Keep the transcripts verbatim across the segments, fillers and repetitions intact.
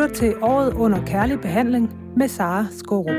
lytter til Året under kærlig behandling med Sara Skaarup.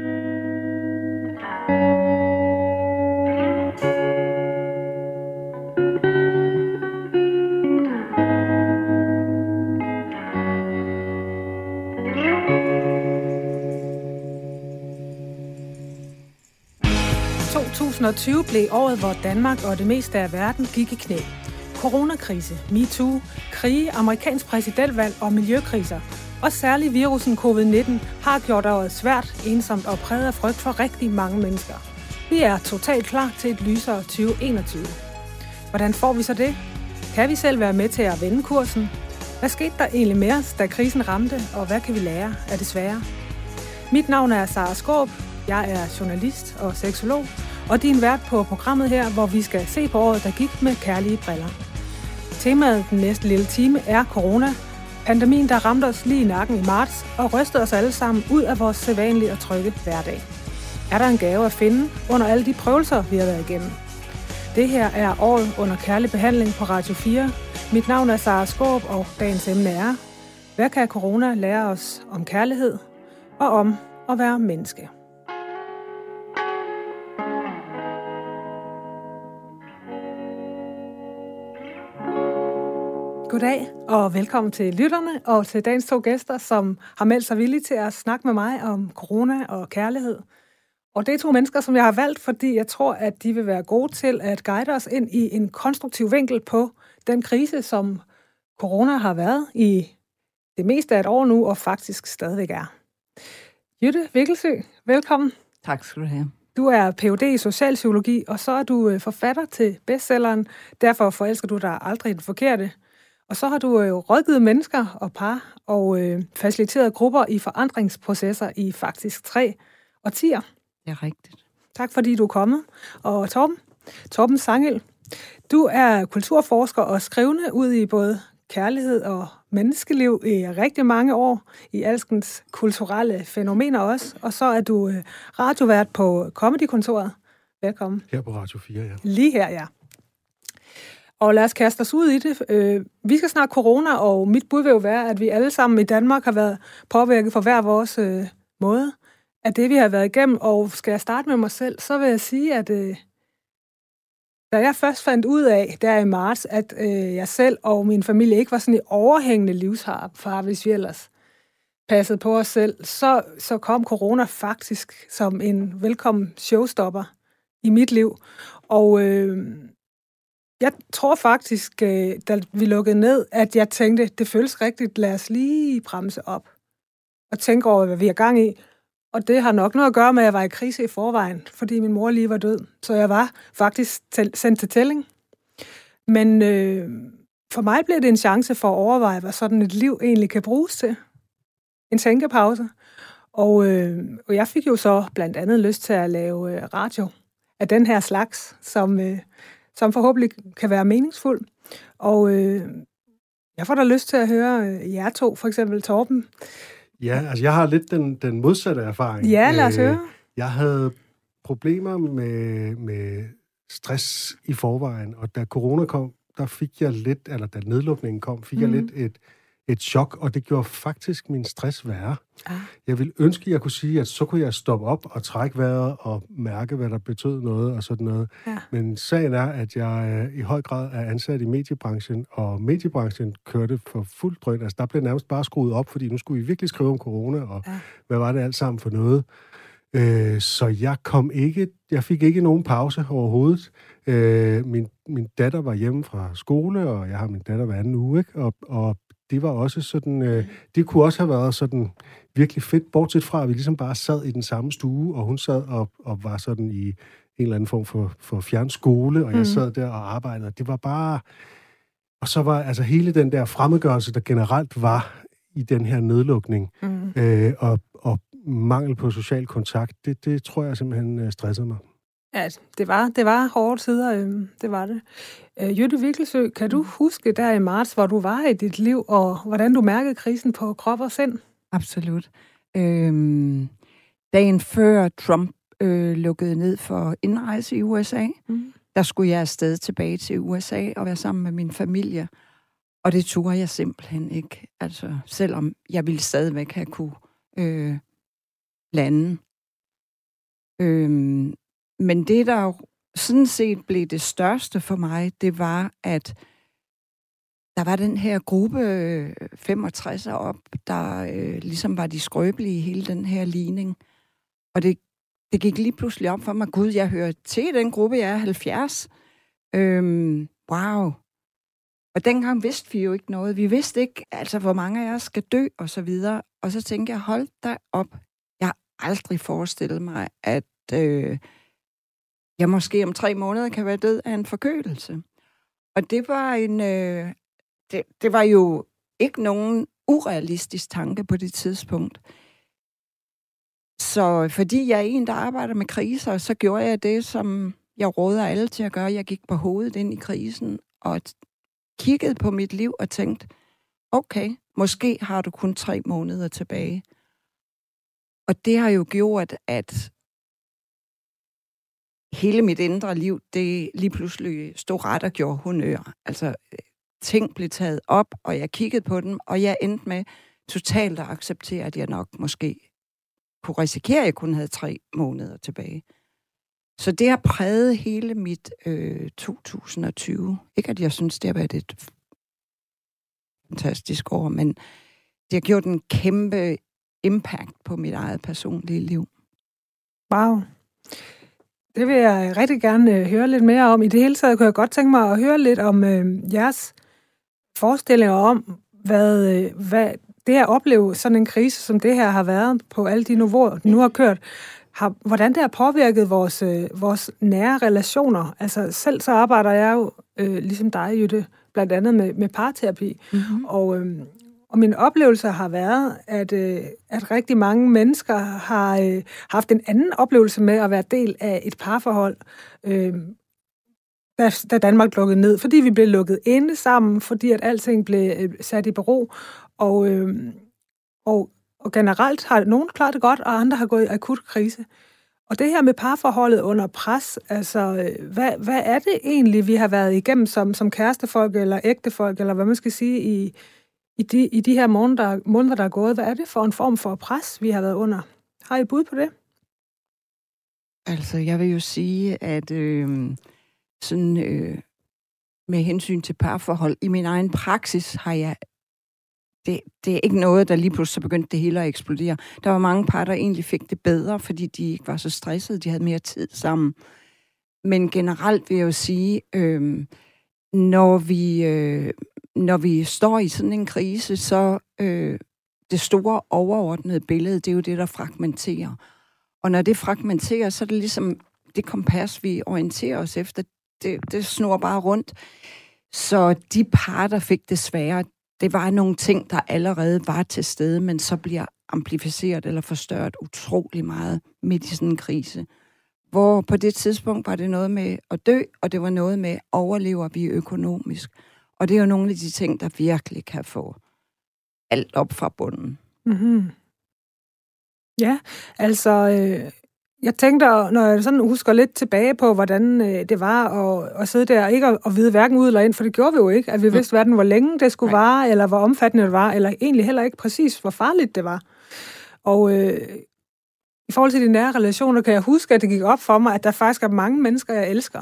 to tusind og tyve blev året, hvor Danmark og det meste af verden gik i knæ. Coronakrise, MeToo, krige, amerikansk præsidentvalg og miljøkriser. Og særligt virusen covid nitten har gjort året svært, ensomt og præget af frygt for rigtig mange mennesker. Vi er totalt klar til et lysere tyve enogtyve. Hvordan får vi så det? Kan vi selv være med til at vende kursen? Hvad skete der egentlig med os, da krisen ramte, og hvad kan vi lære af det svære? Mit navn er Sara Skaarup. Jeg er journalist og seksolog, og din vært på programmet her, hvor vi skal se på året, der gik med kærlige briller. Temaet den næste lille time er corona. Pandemien, der ramte os lige i nakken i marts og rystede os alle sammen ud af vores sædvanlige og trygge hverdag. Er der en gave at finde under alle de prøvelser, vi har været igennem? Det her er året under kærlig behandling på Radio fire. Mit navn er Sara Skaarup, og dagens emne er: hvad kan corona lære os om kærlighed og om at være menneske? Goddag og velkommen til lytterne og til dagens to gæster, som har meldt sig villige til at snakke med mig om corona og kærlighed. Og det er to mennesker, som jeg har valgt, fordi jeg tror, at de vil være gode til at guide os ind i en konstruktiv vinkel på den krise, som corona har været i det meste af et år nu, og faktisk stadigvæk er. Jytte Vikkelsø, velkommen. Tak skal du have. Du er P H D i socialpsykologi, og så er du forfatter til bestselleren Derfor forelsker du dig aldrig den forkerte. Og så har du jo rådgivet mennesker og par og øh, faciliteret grupper i forandringsprocesser i faktisk tre årtier. Det er rigtigt. Tak fordi du er kommet. Og Torben, Torben Sangel, du er kulturforsker og skrivende ud i både kærlighed og menneskeliv i rigtig mange år, i alskens kulturelle fænomener også. Og så er du øh, radiovært på Comedy-kontoret. Velkommen. Her på Radio fire, ja. Lige her, ja. Og lad os kaste os ud i det. Øh, vi skal snakke corona, og mit bud vil jo være, at vi alle sammen i Danmark har været påvirket for hver vores øh, måde af det, vi har været igennem. Og skal jeg starte med mig selv, så vil jeg sige, at øh, da jeg først fandt ud af, der i marts, at øh, jeg selv og min familie ikke var sådan i overhængende livsfare, hvis vi ellers passede på os selv, så, så kom corona faktisk som en velkommen showstopper i mit liv. Og øh, jeg tror faktisk, da vi lukkede ned, at jeg tænkte, det føles rigtigt, lad os lige bremse op og tænke over, hvad vi er gang i. Og det har nok noget at gøre med, at jeg var i krise i forvejen, fordi min mor lige var død. Så jeg var faktisk sendt til tælling. Men øh, for mig blev det en chance for at overveje, hvad sådan et liv egentlig kan bruges til. En tænkepause. Og, øh, og jeg fik jo så blandt andet lyst til at lave øh, radio af den her slags, som... Øh, som forhåbentlig kan være meningsfuld. Og øh, jeg får da lyst til at høre øh, jer to, for eksempel Torben. Ja, altså jeg har lidt den, den modsatte erfaring. Ja, lad os høre. Jeg havde problemer med, med stress i forvejen, og da corona kom, der fik jeg lidt, eller da nedlukningen kom, fik mm-hmm. jeg lidt et, et chok, og det gjorde faktisk min stress værre. Ah. Jeg ville ønske, at jeg kunne sige, at så kunne jeg stoppe op og trække vejret og mærke, hvad der betød noget og sådan noget. Ja. Men sagen er, at jeg i høj grad er ansat i mediebranchen, og mediebranchen kørte for fuld drøn. Altså, der blev nærmest bare skruet op, fordi nu skulle vi virkelig skrive om corona, og ja. Hvad var det alt sammen for noget? Øh, så jeg kom ikke, jeg fik ikke nogen pause overhovedet. Øh, min, min datter var hjemme fra skole, og jeg har min datter hver anden uge, ikke? Og, og det var også sådan, øh, det kunne også have været sådan virkelig fedt, bortset fra, at vi ligesom bare sad i den samme stue, og hun sad og, og var sådan i en eller anden form for, for fjernskole, og jeg sad der og arbejdede. Det var bare... Og så var altså hele den der fremmedgørelse, der generelt var i den her nedlukning, mm. øh, og, og mangel på social kontakt, det, det tror jeg simpelthen stressede mig. Ja, det var, det var hårde tider, øh, det var det. Øh, Jytte Vikkelsø, kan du huske der i marts, hvor du var i dit liv, og hvordan du mærkede krisen på krop og sind? Absolut. Øhm, dagen før Trump øh, lukkede ned for indrejse i U S A, mm. der skulle jeg afsted tilbage til U S A og være sammen med min familie. Og det turde jeg simpelthen ikke. Altså, selvom jeg ville stadigvæk have kunne øh, lande. Øhm, men det, der jo sådan set blev det største for mig, det var, at der var den her gruppe femogtredsere op, der øh, ligesom var de skrøbelige i hele den her ligning. Og det, det gik lige pludselig op for mig, gud, jeg hører til den gruppe, jeg er halvfjerds. Øhm, wow. Og dengang vidste vi jo ikke noget. Vi vidste ikke, altså, hvor mange af os skal dø, og så videre. Og så tænkte jeg, hold da op. Jeg har aldrig forestillet mig, at øh, jeg måske om tre måneder kan være død af en forkølelse. Og det var en... Øh, det, det var jo ikke nogen urealistisk tanke på det tidspunkt. Så fordi jeg er en, der arbejder med kriser, så gjorde jeg det, som jeg råder alle til at gøre. Jeg gik på hovedet ind i krisen, og kiggede på mit liv og tænkte, okay, måske har du kun tre måneder tilbage. Og det har jo gjort, at hele mit indre liv, det lige pludselig stod ret og gjorde honør. Altså, ting blev taget op, og jeg kiggede på dem, og jeg endte med totalt at acceptere, at jeg nok måske kunne risikere, at jeg kun havde tre måneder tilbage. Så det har præget hele mit øh, to tusind og tyve. Ikke at jeg synes, det har været et fantastisk år, men det har gjort en kæmpe impact på mit eget personlige liv. Wow. Det vil jeg rigtig gerne øh, høre lidt mere om. I det hele taget kunne jeg godt tænke mig at høre lidt om øh, jeres forestillinger om, hvad, øh, hvad det at opleve sådan en krise, som det her har været på alle de niveauer, den nu har kørt, har, hvordan det har påvirket vores, øh, vores nære relationer. Altså selv så arbejder jeg jo, øh, ligesom dig, Jytte, blandt andet med, med parterapi. Mm-hmm. Og, øh, og min oplevelse har været, at, øh, at rigtig mange mennesker har øh, haft en anden oplevelse med at være del af et parforhold, øh, da, da Danmark lukkede ned. Fordi vi blev lukket inde sammen, fordi at alting blev øh, sat i bero. Og, øh, og Og generelt har nogen klaret det godt, og andre har gået i akut krise. Og det her med parforholdet under pres, altså, hvad, hvad er det egentlig, vi har været igennem som, som kærestefolk eller ægtefolk, eller hvad man skal sige, i, i, de, i de her måneder, måneder, der er gået? Hvad er det for en form for pres, vi har været under? Har I bud på det? Altså, jeg vil jo sige, at øh, sådan, øh, med hensyn til parforhold, i min egen praksis har jeg Det, det er ikke noget, der lige pludselig så begyndte det hele at eksplodere. Der var mange par, der egentlig fik det bedre, fordi de ikke var så stressede, de havde mere tid sammen. Men generelt vil jeg jo sige, øh, når, vi, øh, når vi står i sådan en krise, så øh, det store overordnede billede, det er jo det, der fragmenterer. Og når det fragmenterer, så er det ligesom det kompas, vi orienterer os efter, det, det snor bare rundt. Så de par, der fik det svære, det var nogle ting, der allerede var til stede, men så bliver amplificeret eller forstørret utrolig meget midt i sådan en krise. Hvor på det tidspunkt var det noget med at dø, og det var noget med, overlever vi økonomisk. Og det er jo nogle af de ting, der virkelig kan få alt op fra bunden. Mm-hmm. Ja, altså... Øh Jeg tænkte, når jeg sådan husker lidt tilbage på, hvordan det var at, at sidde der, ikke at, at vide hverken ud eller ind, for det gjorde vi jo ikke, at vi vidste hverken, hvor længe det skulle vare, eller hvor omfattende det var, eller egentlig heller ikke præcis, hvor farligt det var. Og øh, i forhold til de nære relationer, kan jeg huske, at det gik op for mig, at der faktisk er mange mennesker, jeg elsker.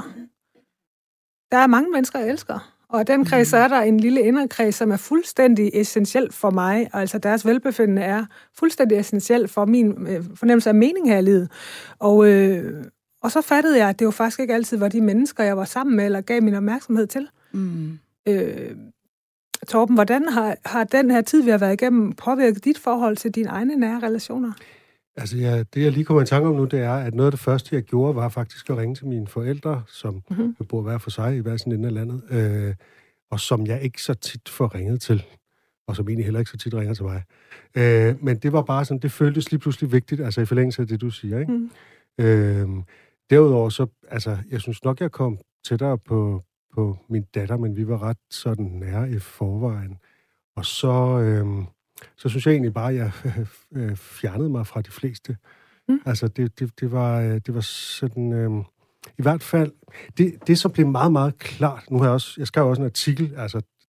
Der er mange mennesker, jeg elsker. Og i den kreds er der en lille inderkreds, som er fuldstændig essentiel for mig. Altså deres velbefindende er fuldstændig essentiel for min øh, fornemmelse af mening her i livet. Og, øh, og så fattede jeg, at det jo faktisk ikke altid var de mennesker, jeg var sammen med, eller gav min opmærksomhed til. Mm. Øh, Torben, hvordan har, har den her tid, vi har været igennem, påvirket dit forhold til dine egne nære relationer? Altså, ja, det jeg lige kommer i tanke om nu, det er, at noget af det første, jeg gjorde, var faktisk at ringe til mine forældre, som mm-hmm. bor hver for sig i hver sin ende af landet, øh, og som jeg ikke så tit får ringet til, og som egentlig heller ikke så tit ringer til mig. Øh, men det var bare sådan, det føltes lige pludselig vigtigt, altså i forlængelse af det, du siger, ikke? Mm. Øh, derudover så, altså, jeg synes nok, jeg kom tættere på, på min datter, men vi var ret sådan nære i forvejen. Og så... Øh, så synes jeg egentlig bare, at jeg øh, fjernede mig fra de fleste. Mm. Altså, det, det, det, var, det var sådan... Øh, I hvert fald... Det, det, som blev meget, meget klart... Nu har jeg også... Jeg skrev også en artikel, altså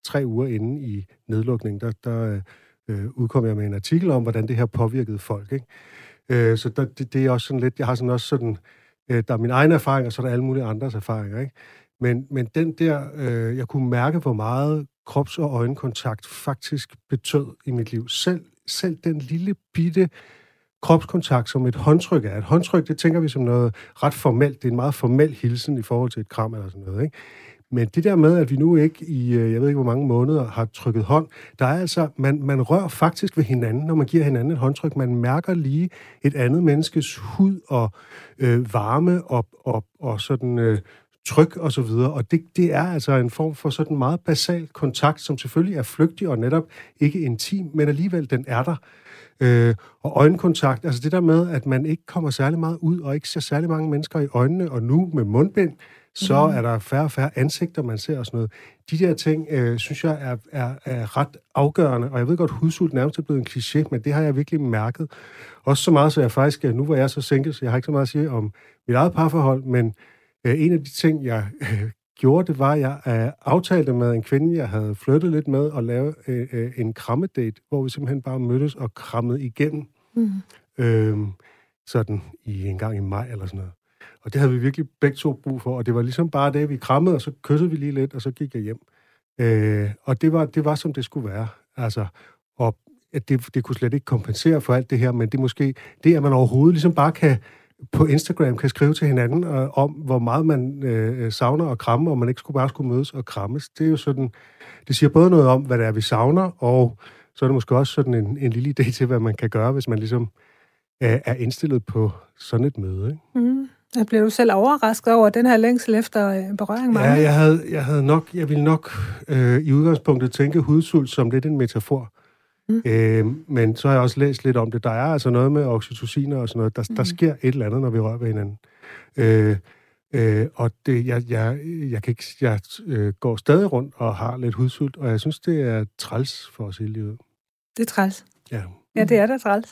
tre uger inde i nedlukningen, der, der øh, udkom jeg med en artikel om, hvordan det her påvirkede folk, ikke? Øh, så der, det, det er også sådan lidt, jeg har sådan også sådan, øh, der er min egen erfaring, og så er der alle mulige andres erfaringer, ikke? Men, men den der, øh, jeg kunne mærke, hvor meget krops- og øjenkontakt faktisk betød i mit liv. Selv, selv den lille bitte kropskontakt, som et håndtryk er. Et håndtryk, det tænker vi som noget ret formelt. Det er en meget formel hilsen i forhold til et kram eller sådan noget, ikke? Men det der med, at vi nu ikke i, jeg ved ikke hvor mange måneder, har trykket hånd, der er altså, man, man rører faktisk ved hinanden, når man giver hinanden et håndtryk. Man mærker lige et andet menneskes hud og øh, varme og, og, og sådan øh, tryk og så videre. Og det, det er altså en form for sådan meget basal kontakt, som selvfølgelig er flygtig og netop ikke intim, men alligevel den er der. Øh, og øjenkontakt, altså det der med, at man ikke kommer særlig meget ud og ikke ser særlig mange mennesker i øjnene, og nu med mundbind, så mm. er der færre og færre ansigter, man ser og sådan noget. De der ting, øh, synes jeg, er, er, er ret afgørende, og jeg ved godt, hudsult nærmest er blevet en kliché, men det har jeg virkelig mærket. Også så meget, så jeg faktisk, nu var jeg så sænket, så jeg har ikke så meget at sige om mit eget parforhold, men øh, en af de ting, jeg øh, gjorde, det var, at jeg øh, aftalte med en kvinde, jeg havde flyttet lidt med, at lave øh, øh, en krammedate, hvor vi simpelthen bare mødtes og krammede igennem. Mm. Øh, sådan i en gang i maj eller sådan noget. Og det havde vi virkelig begge to brug for, og det var ligesom bare det, vi krammede, og så kyssede vi lige lidt, og så gik jeg hjem. Øh, og det var, det var, som det skulle være. Altså, og det, det kunne slet ikke kompensere for alt det her, men det måske, det at man overhovedet ligesom bare kan, på Instagram kan skrive til hinanden øh, om, hvor meget man øh, savner at kramme, og man ikke skulle bare skulle mødes og krammes. Det er jo sådan, det siger både noget om, hvad det er, vi savner, og så er det måske også sådan en, en lille idé til, hvad man kan gøre, hvis man ligesom øh, er indstillet på sådan et møde, ikke? Mm. Jeg blev du selv overrasket over den her længsel efter berøring? Ja, jeg havde, jeg havde nok, jeg ville nok øh, i udgangspunktet tænke hudsult som lidt en metafor. Mm. Øh, men så har jeg også læst lidt om det. Der er altså noget med oxytociner og sådan noget. Der, mm. der sker et eller andet, når vi rører ved hinanden. Øh, øh, og det, jeg, jeg, jeg, kan ikke, jeg øh, går stadig rundt og har lidt hudsult, og jeg synes, det er træls for os hele livet. Det er træls? Ja. Ja, det er da træls.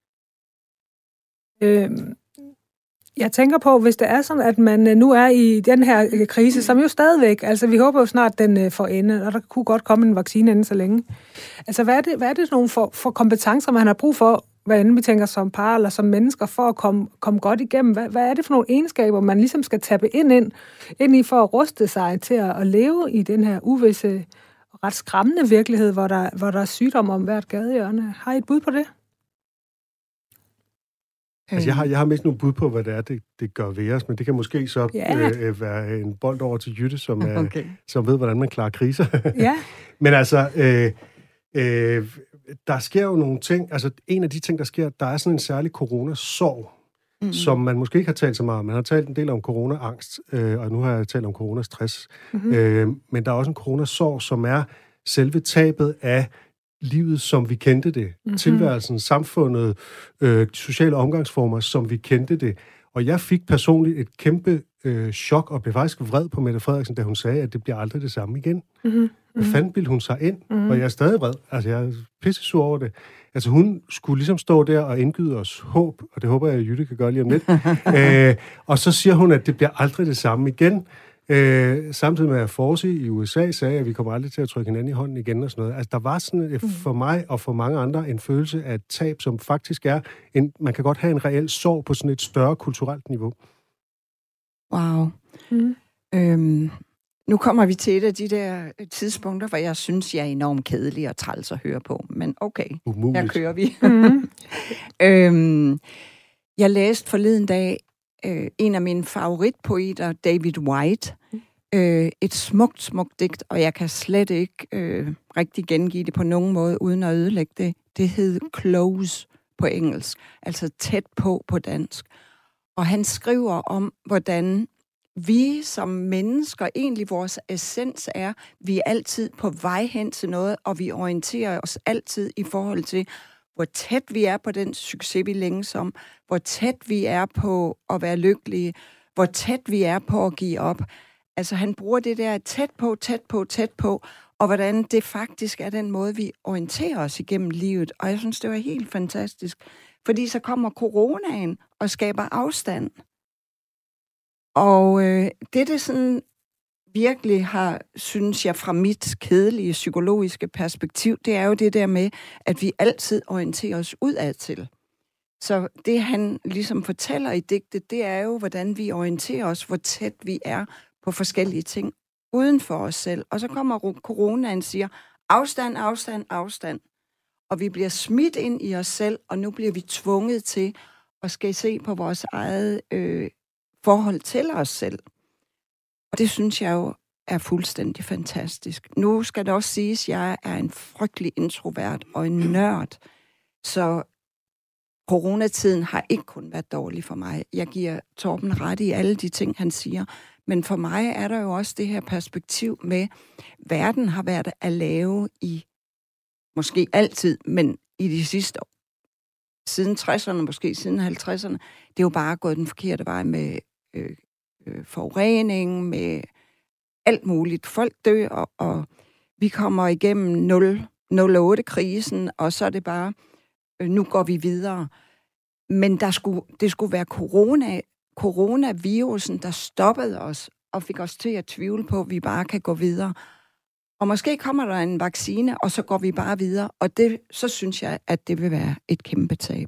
Øh, Jeg tænker på, hvis det er sådan, at man nu er i den her krise, som jo stadigvæk, altså vi håber jo snart, den får ende, og der kunne godt komme en vaccine inden så længe. Altså hvad er det, hvad er det nogle for, for kompetencer, man har brug for, hvad enten vi tænker som par eller som mennesker, for at komme, komme godt igennem? Hvad, hvad er det for nogle egenskaber, man ligesom skal tappe ind, ind, ind i for at ruste sig til at, at leve i den her uvisse, ret skræmmende virkelighed, hvor der, hvor der er sygdom om hvert gadehjørne? Har I et bud på det? Altså, jeg har, jeg har mest nogle bud på, hvad det er, det, det gør ved os, men det kan måske så yeah. øh, være en bold over til Jytte, som, er, okay. som ved, hvordan man klarer kriser. Yeah. Men altså, øh, øh, der sker jo nogle ting, altså en af de ting, der sker, der er sådan en særlig coronasorg, mm-hmm. som man måske ikke har talt så meget om. Man har talt en del om coronaangst, øh, og nu har jeg talt om coronastress. Mm-hmm. Øh, men der er også en coronasorg, som er selve tabet af livet, som vi kendte det. Mm-hmm. Tilværelsen, samfundet, øh, sociale omgangsformer, som vi kendte det. Og jeg fik personligt et kæmpe øh, chok, og blev faktisk vred på Mette Frederiksen, da hun sagde, at det bliver aldrig det samme igen. Mm-hmm. Hvad fanden bildte hun sig ind? Mm-hmm. Og jeg er stadig vred. Altså, jeg er pissesur over det. Altså, hun skulle ligesom stå der og indgyde os håb, og det håber jeg, at Jytte kan gøre lige om lidt. Æ, og så siger hun, at det bliver aldrig det samme igen. Øh, samtidig med at Force i U S A sagde, at vi kommer aldrig til at trykke hinanden i hånden igen og sådan noget. Altså, der var sådan mm. for mig og for mange andre en følelse af et tab, som faktisk er, en, man kan godt have en reel sorg på sådan et større kulturelt niveau. Wow. Mm. Øhm, nu kommer vi til et af de der tidspunkter, hvor jeg synes, jeg er enormt kedelig og træls at høre på. Men okay, Umuligt. Her kører vi. Mm. øhm, jeg læste forleden dag Øh, en af mine favoritpoeter, David Whyte. Øh, et smukt, smukt digt, og jeg kan slet ikke øh, rigtig gengive det på nogen måde, uden at ødelægge det. Det hed Close på engelsk, altså tæt på på dansk. Og han skriver om, hvordan vi som mennesker, egentlig vores essens er, vi er altid på vej hen til noget, og vi orienterer os altid i forhold til, hvor tæt vi er på den succes, vi længes om, hvor tæt vi er på at være lykkelige, hvor tæt vi er på at give op. Altså han bruger det der tæt på, tæt på, tæt på, og hvordan det faktisk er den måde, vi orienterer os igennem livet. Og jeg synes, det var helt fantastisk, fordi så kommer coronaen og skaber afstand. Og øh, det er det sådan, virkelig har, synes jeg, fra mit kedelige psykologiske perspektiv, det er jo det der med, at vi altid orienterer os udad til. Så det, han ligesom fortæller i digtet, det er jo, hvordan vi orienterer os, hvor tæt vi er på forskellige ting uden for os selv. Og så kommer coronaen og siger, afstand, afstand, afstand. Og vi bliver smidt ind i os selv, og nu bliver vi tvunget til at skal se på vores eget øh, forhold til os selv. Og det synes jeg jo er fuldstændig fantastisk. Nu skal det også siges, at jeg er en frygtelig introvert og en nørd. Så coronatiden har ikke kun været dårlig for mig. Jeg giver Torben ret i alle de ting, han siger. Men for mig er der jo også det her perspektiv med, verden har været at lave i, måske altid, men i de sidste år, siden tresserne, måske siden halvtredserne, det er jo bare gået den forkerte vej med øh, øh, forurening, med alt muligt. Folk dør, og, og vi kommer igennem nul otte-krisen, og så er det bare, øh, nu går vi videre. Men der skulle, det skulle være corona, coronavirusen, der stoppede os, og fik os til at tvivle på, at vi bare kan gå videre. Og måske kommer der en vaccine, og så går vi bare videre, og det, så synes jeg, at det vil være et kæmpe tab.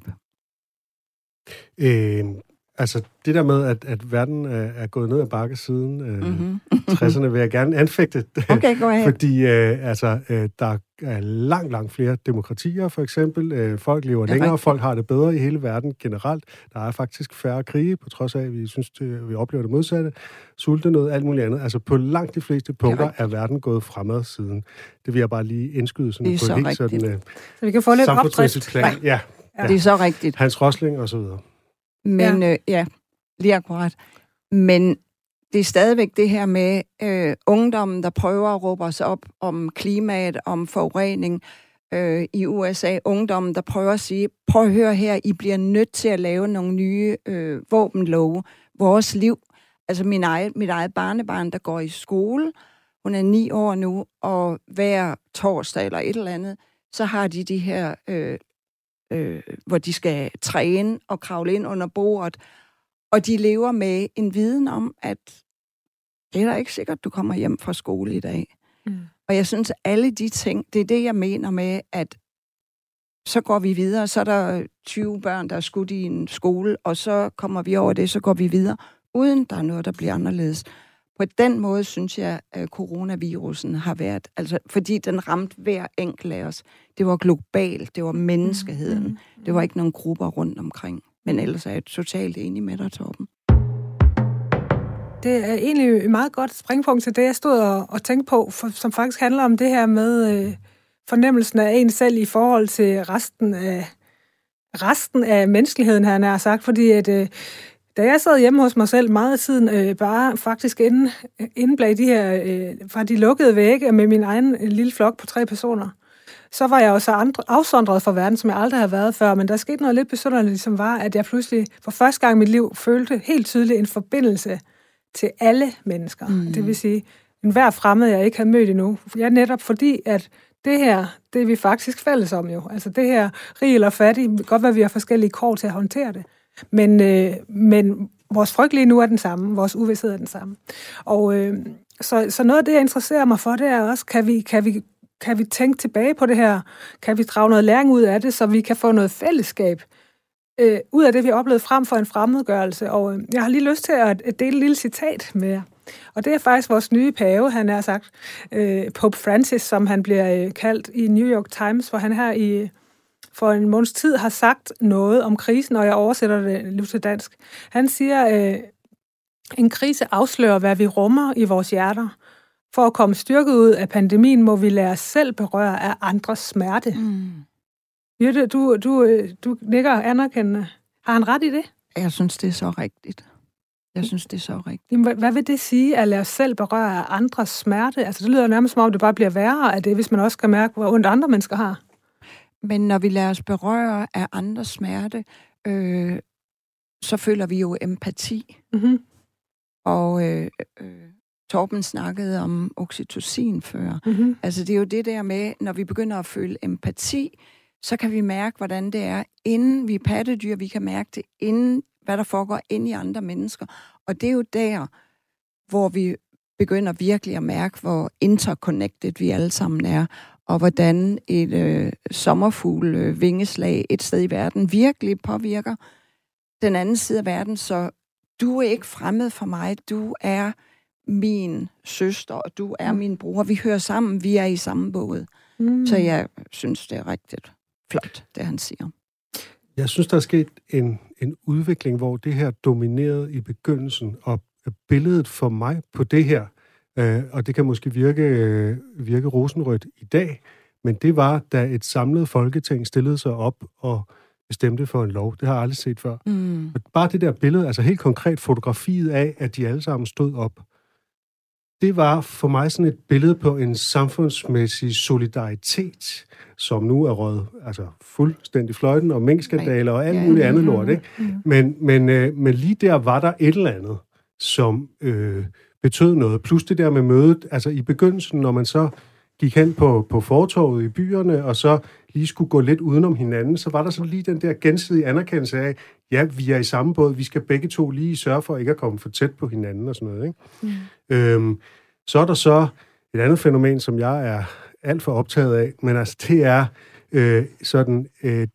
Øh, altså, det der med, at, at verden er, er gået ned ad bakke siden øh, mm-hmm. tresserne, vil jeg gerne anfægte. Okay, go ahead. Fordi øh, altså, øh, der er langt, langt flere demokratier, for eksempel. Øh, folk lever længere, rigtigt. Folk har det bedre i hele verden generelt. Der er faktisk færre krige, på trods af, at vi synes, at vi oplever det modsatte. Sulte noget, alt muligt andet. Altså, på langt de fleste punkter er, er verden gået fremad siden. Det vil jeg bare lige indskyde sådan på en helt sådan øh, så vi kan få lidt opdrift. Plan. Ja, ja, det er så rigtigt. Hans Rosling og så videre. Men ja, øh, ja lige akkurat. Men det er stadigvæk det her med øh, ungdommen, der prøver at råbe os op om klimaet, om forurening øh, i U S A. Ungdommen, der prøver at sige, prøv at høre her, I bliver nødt til at lave nogle nye øh, våbenlove. Vores liv, altså min eget, mit eget barnebarn, der går i skole, hun er ni år nu, og hver torsdag eller et eller andet, så har de de her, øh, øh, hvor de skal træne og kravle ind under bordet, og de lever med en viden om, at det er da ikke sikkert, du kommer hjem fra skole i dag. Mm. Og jeg synes, at alle de ting, det er det, jeg mener med, at så går vi videre, så er der tyve børn, der er skudt i en skole, og så kommer vi over det, så går vi videre, uden der er noget, der bliver anderledes. På den måde synes jeg, at coronavirusen har været, altså fordi den ramte hver enkelt af os. Det var globalt, det var menneskeheden, mm. Mm. det var ikke nogen grupper rundt omkring. Men ellers er jeg totalt enig med dig, Torben. Det er egentlig et meget godt springpunkt til det, jeg stod og, og tænkte på, for, som faktisk handler om det her med øh, fornemmelsen af en selv i forhold til resten af, resten af menneskeligheden, han har sagt. Fordi at, øh, da jeg sad hjemme hos mig selv meget af tiden, øh, bare faktisk inde, inde bag de her, øh, fra de lukkede vægge med min egen øh, lille flok på tre personer, så var jeg jo så andre, afsondret fra verden, som jeg aldrig havde været før, men der skete noget lidt besynderligt, som var, at jeg pludselig for første gang i mit liv følte helt tydeligt en forbindelse til alle mennesker. Mm. Det vil sige, enhver fremmed, jeg ikke havde mødt endnu. Jeg netop fordi, at det her, det er vi faktisk fælles om jo. Altså det her, rig eller fattig, det kan godt være, at vi har forskellige kår til at håndtere det. Men, øh, men vores frygt lige nu er den samme, vores uvished er den samme. Og øh, så, så noget af det, jeg interesserer mig for, det er også, kan vi, kan vi Kan vi tænke tilbage på det her? Kan vi drage noget læring ud af det, så vi kan få noget fællesskab øh, ud af det, vi har oplevet frem for en fremmedgørelse? Og øh, jeg har lige lyst til at dele et lille citat med jer. Og det er faktisk vores nye pave, han har sagt, øh, Pope Francis, som han bliver øh, kaldt i New York Times, hvor han her i for en måneds tid har sagt noget om krisen, og jeg oversætter det nu til dansk. Han siger, øh, en krise afslører, hvad vi rummer i vores hjerter. For at komme styrket ud af pandemien, må vi lade os selv berøre af andres smerte. Mm. Jytte, du, du, du nikker anerkendende. Har han ret i det? Jeg synes, det er så rigtigt. Jeg synes, det er så rigtigt. Jamen, hvad vil det sige, at lade os selv berøre af andres smerte? Altså, det lyder nærmest som om, det bare bliver værre af det, hvis man også kan mærke, hvor ondt andre mennesker har. Men når vi lader os berøre af andres smerte, øh, så føler vi jo empati. Mm-hmm. Og øh, øh, Torben snakkede om oxytocin før. Mm-hmm. Altså, det er jo det der med, når vi begynder at føle empati, så kan vi mærke, hvordan det er, inden vi er pattedyr, vi kan mærke det, inden hvad der foregår inde i andre mennesker. Og det er jo der, hvor vi begynder virkelig at mærke, hvor interconnected vi alle sammen er, og hvordan et øh, sommerfugl øh, vingeslag et sted i verden virkelig påvirker den anden side af verden. Så du er ikke fremmed for mig. Du er min søster, og du er min bror. Vi hører sammen. Vi er i samme båd. Mm. Så jeg synes, det er rigtig flot, det han siger. Jeg synes, der er sket en, en udvikling, hvor det her dominerede i begyndelsen, og billedet for mig på det her, øh, og det kan måske virke, øh, virke rosenrødt i dag, men det var, da et samlet folketing stillede sig op og bestemte for en lov. Det har jeg aldrig set før. Mm. Bare det der billede, altså helt konkret fotografiet af, at de alle sammen stod op, det var for mig sådan et billede på en samfundsmæssig solidaritet, som nu er røget altså fuldstændig fløjten, og minkskandaler og alt muligt andet lort, ikke? Men, men, øh, men lige der var der et eller andet, som øh, betød noget. Plus det der med mødet, altså i begyndelsen, når man så gik hen på, på fortorvet i byerne, og så lige skulle gå lidt udenom hinanden, så var der så lige den der gensidige anerkendelse af, ja, vi er i samme båd, vi skal begge to lige sørge for ikke at komme for tæt på hinanden og sådan noget, ikke? Mm. Øhm, så er der så et andet fænomen, som jeg er alt for optaget af, men altså det er øh, sådan øh,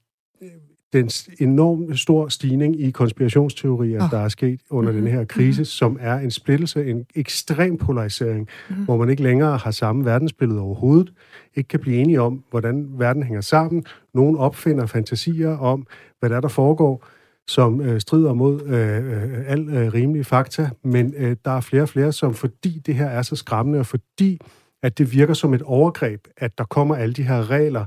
den enormt stor stigning i konspirationsteorier, oh. der er sket under mm-hmm. den her krise, mm-hmm. som er en splittelse, en ekstrem polarisering, mm-hmm. hvor man ikke længere har samme verdensbillede overhovedet, ikke kan blive enige om, hvordan verden hænger sammen. Nogen opfinder fantasier om, hvad der er, der foregår, som øh, strider mod øh, øh, al øh, rimelige fakta, men øh, der er flere og flere, som fordi det her er så skræmmende, og fordi at det virker som et overgreb, at der kommer alle de her regler,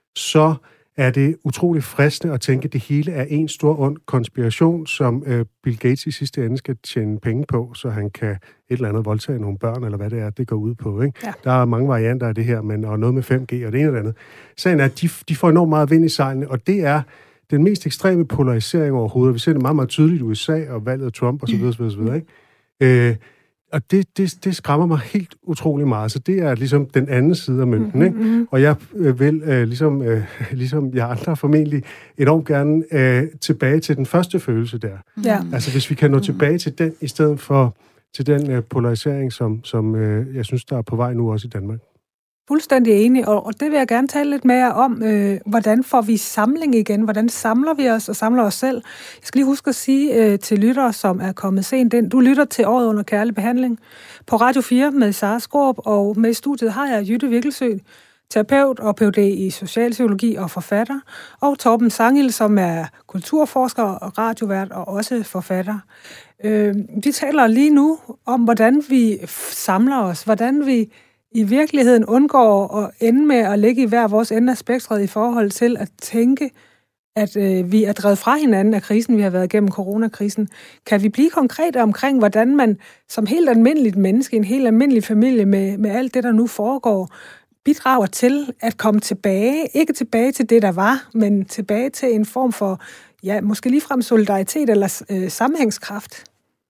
så er det utroligt fristende at tænke, at det hele er en stor ond konspiration, som øh, Bill Gates i sidste ende skal tjene penge på, så han kan et eller andet voldtage nogle børn, eller hvad det er, det går ud på. Ikke? Ja. Der er mange varianter af det her, men, og noget med fem G og det ene og det andet. Sagen er, at de, de får enormt meget vind i sejlene, og det er den mest ekstreme polarisering overhovedet. Vi ser det meget, meget tydeligt i U S A og valget af Trump osv. osv., osv. Ikke? Øh, Og det, det, det skræmmer mig helt utrolig meget. Så det er ligesom den anden side af mønten. Ikke? Mm-hmm. Og jeg øh, vil, øh, ligesom, øh, ligesom jeg andre formentlig, enormt gerne øh, tilbage til den første følelse der. Ja. Altså hvis vi kan nå tilbage til den, i stedet for til den øh, polarisering, som, som øh, jeg synes, der er på vej nu også i Danmark. Fuldstændig enig, og, og det vil jeg gerne tale lidt mere om, øh, hvordan får vi samling igen, hvordan samler vi os og samler os selv. Jeg skal lige huske at sige øh, til lyttere, som er kommet sent ind, du lytter til Året under kærlig behandling på Radio fire med Sara Skaarup, og med i studiet har jeg Jytte Virkelsø, terapeut og P H D i socialpsykologi og forfatter, og Torben Sangil, som er kulturforsker og radiovært og også forfatter. Øh, vi taler lige nu om, hvordan vi samler os, hvordan vi i virkeligheden undgår at ende med at ligge i hver vores ende af spektret i forhold til at tænke, at øh, vi er drevet fra hinanden af krisen, vi har været igennem coronakrisen. Kan vi blive konkrete omkring, hvordan man som helt almindeligt menneske, en helt almindelig familie med, med alt det, der nu foregår, bidrager til at komme tilbage, ikke tilbage til det, der var, men tilbage til en form for, ja, måske ligefrem solidaritet eller øh, sammenhængskraft?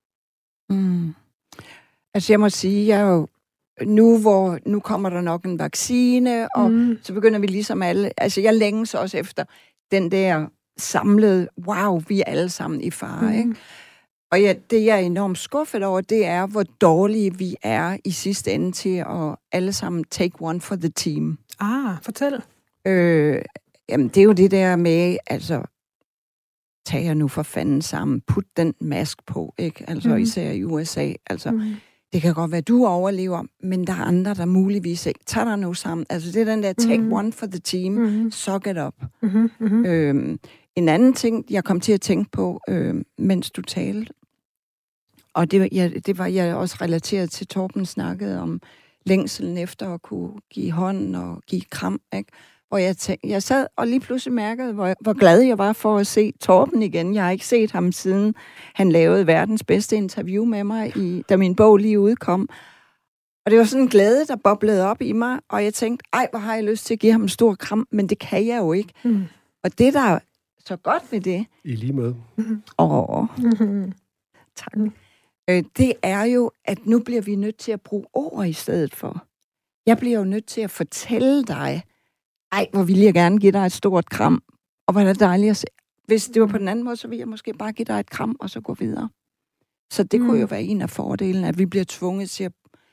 Mm. Altså jeg må sige, jeg er jo Nu, hvor, nu kommer der nok en vaccine, og mm. så begynder vi ligesom alle... Altså, jeg længes også efter den der samlede, wow, vi er alle sammen i fare, mm. ikke? Og ja, det, jeg er enormt skuffet over, det er, hvor dårlige vi er i sidste ende til at alle sammen take one for the team. Ah, fortæl. Øh, jamen, det er jo det der med, altså, tag jer nu for fanden sammen, put den mask på, ikke? Altså, mm. især i U S A, altså... Mm. Det kan godt være, at du overlever, men der er andre, der muligvis ikke. Tag dig nu sammen. Altså, det er den der take mm-hmm. one for the team, mm-hmm. suck it up. Mm-hmm. Mm-hmm. Øhm, en anden ting, jeg kom til at tænke på, øh, mens du talte, og det, ja, det var jeg også relateret til, Torben snakkede om længselen efter at kunne give hånd og give kram, ikke? Hvor jeg, tænkte, jeg sad og lige pludselig mærkede, hvor, hvor glad jeg var for at se Torben igen. Jeg har ikke set ham siden han lavede verdens bedste interview med mig, i, da min bog lige udkom. Og det var sådan en glæde, der boblede op i mig, og jeg tænkte, ej, hvor har jeg lyst til at give ham en stor kram, men det kan jeg jo ikke. Mm. Og det, der er så godt ved det... I lige med. Åh, mm-hmm. tak. Øh, det er jo, at nu bliver vi nødt til at bruge ord i stedet for. Jeg bliver jo nødt til at fortælle dig, ej, hvor ville jeg gerne give dig et stort kram. Og hvor er det dejligt at se. Hvis det var på den anden måde, så ville jeg måske bare give dig et kram, og så gå videre. Så det mm. kunne jo være en af fordelene, at vi bliver tvunget til at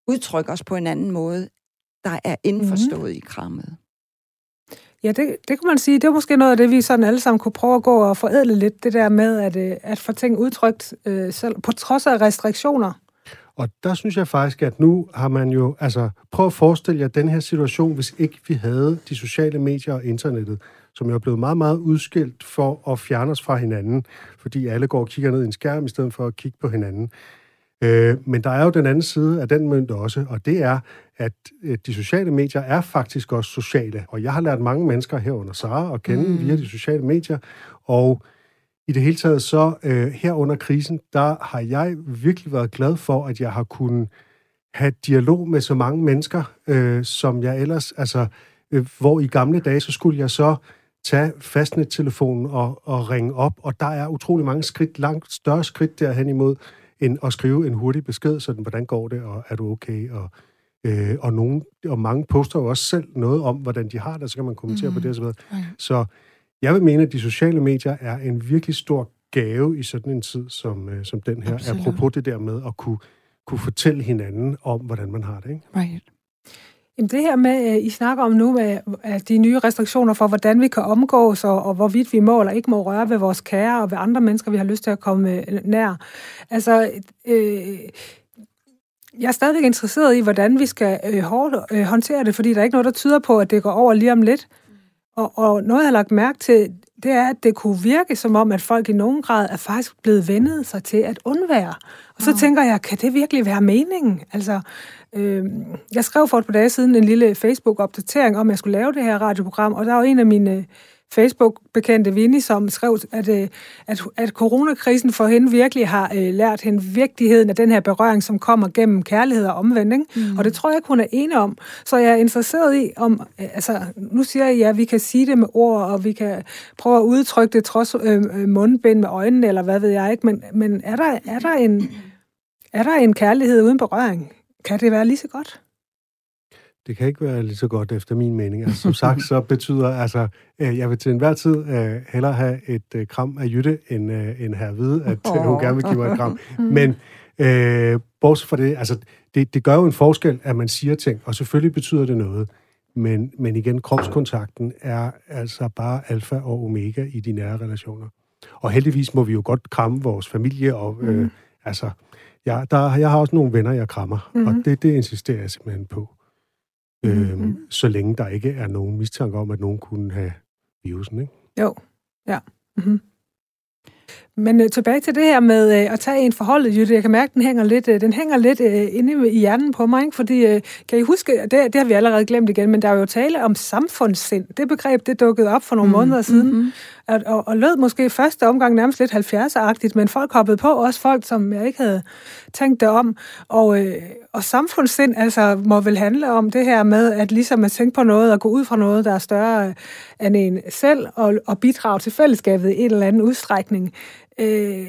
udtrykke os på en anden måde, der er indforstået mm-hmm. i krammet. Ja, det, det kunne man sige. Det er måske noget af det, vi sådan alle sammen kunne prøve at gå og forædle lidt, det der med at, at få ting udtrykt øh, selv, på trods af restriktioner. Og der synes jeg faktisk, at nu har man jo, altså prøv at forestille jer den her situation, hvis ikke vi havde de sociale medier og internettet, som jo er blevet meget, meget udskilt for at fjerne os fra hinanden, fordi alle går og kigger ned i en skærm, i stedet for at kigge på hinanden. Øh, men der er jo den anden side af den mønt også, og det er, at de sociale medier er faktisk også sociale. Og jeg har lært mange mennesker herunder Sara at kende mm. via de sociale medier, og i det hele taget så øh, her under krisen, der har jeg virkelig været glad for, at jeg har kunnet have dialog med så mange mennesker, øh, som jeg ellers, altså, øh, hvor i gamle dage, så skulle jeg så tage fastnettelefonen og, og ringe op, og der er utrolig mange skridt, langt større skridt derhen imod, end at skrive en hurtig besked, sådan, hvordan går det, og er du okay, og, øh, og, nogen, og mange poster jo også selv noget om, hvordan de har det, så kan man kommentere mm. på det og så videre. Mm. Så jeg vil mene, at de sociale medier er en virkelig stor gave i sådan en tid som, øh, som den her. Absolut. Apropos det der med at kunne, kunne fortælle hinanden om, hvordan man har det. Ikke? Right. Jamen det her med, I snakker om nu, med at de nye restriktioner for, hvordan vi kan omgås, og, og hvorvidt vi må eller ikke må røre ved vores kære, og ved andre mennesker, vi har lyst til at komme nær. Altså, øh, jeg er stadig interesseret i, hvordan vi skal øh, hårdt, øh, håndtere det, fordi der er ikke noget, der tyder på, at det går over lige om lidt. Og, og noget, jeg har lagt mærke til, det er, at det kunne virke som om, at folk i nogen grad er faktisk blevet vendet sig til at undvære. Og så oh. tænker jeg, kan det virkelig være meningen? Altså, øh, jeg skrev for et par dage siden en lille Facebook-opdatering om, at jeg skulle lave det her radioprogram, og der var en af mine Facebook-bekendte, Vinnie, som skrev, at, at, at coronakrisen for hende virkelig har øh, lært hende vigtigheden af den her berøring, som kommer gennem kærlighed og omvending. Mm. Og det tror jeg ikke, hun er enig om. Så jeg er interesseret i, om, altså, nu siger jeg, ja, vi kan sige det med ord, og vi kan prøve at udtrykke det trods øh, mundbind med øjnene, eller hvad ved jeg ikke, men, men er, der, er, der en, er der en kærlighed uden berøring? Kan det være lige så godt? Det kan ikke være lige så godt efter min mening. Altså, som sagt, så betyder, altså, øh, jeg vil til enhver tid øh, hellere have et øh, kram af Jytte, end, øh, end have at vide, at øh, hun gerne vil give mig et kram. Men øh, bortset fra det, altså, det, det gør jo en forskel, at man siger ting, og selvfølgelig betyder det noget. Men, men igen, kropskontakten er altså bare alfa og omega i de nære relationer. Og heldigvis må vi jo godt kramme vores familie, og øh, mm. altså, jeg, der, jeg har også nogle venner, jeg krammer, mm. og det, det insisterer jeg simpelthen på. Mm-hmm. Øhm, så længe der ikke er nogen mistanke om, at nogen kunne have virusen, ikke? Jo, ja. Mm-hmm. Men øh, tilbage til det her med øh, at tage en forholdet, Jytte. Jeg kan mærke, at den hænger lidt, øh, den hænger lidt øh, inde i hjernen på mig, ikke? Fordi, øh, kan I huske, det, det har vi allerede glemt igen, men der er jo tale om samfundssind. Det begreb, det dukkede op for nogle mm-hmm. måneder siden, mm-hmm. og, og, og lød måske i første omgang nærmest lidt halvfjerdser-agtigt, men folk hoppede på, også folk, som jeg ikke havde tænkt det om. Og, øh, og samfundssind altså, må vel handle om det her med, at ligesom at tænke på noget og gå ud fra noget, der er større end en selv, og, og bidrage til fællesskabet i en eller anden udstrækning. Øh,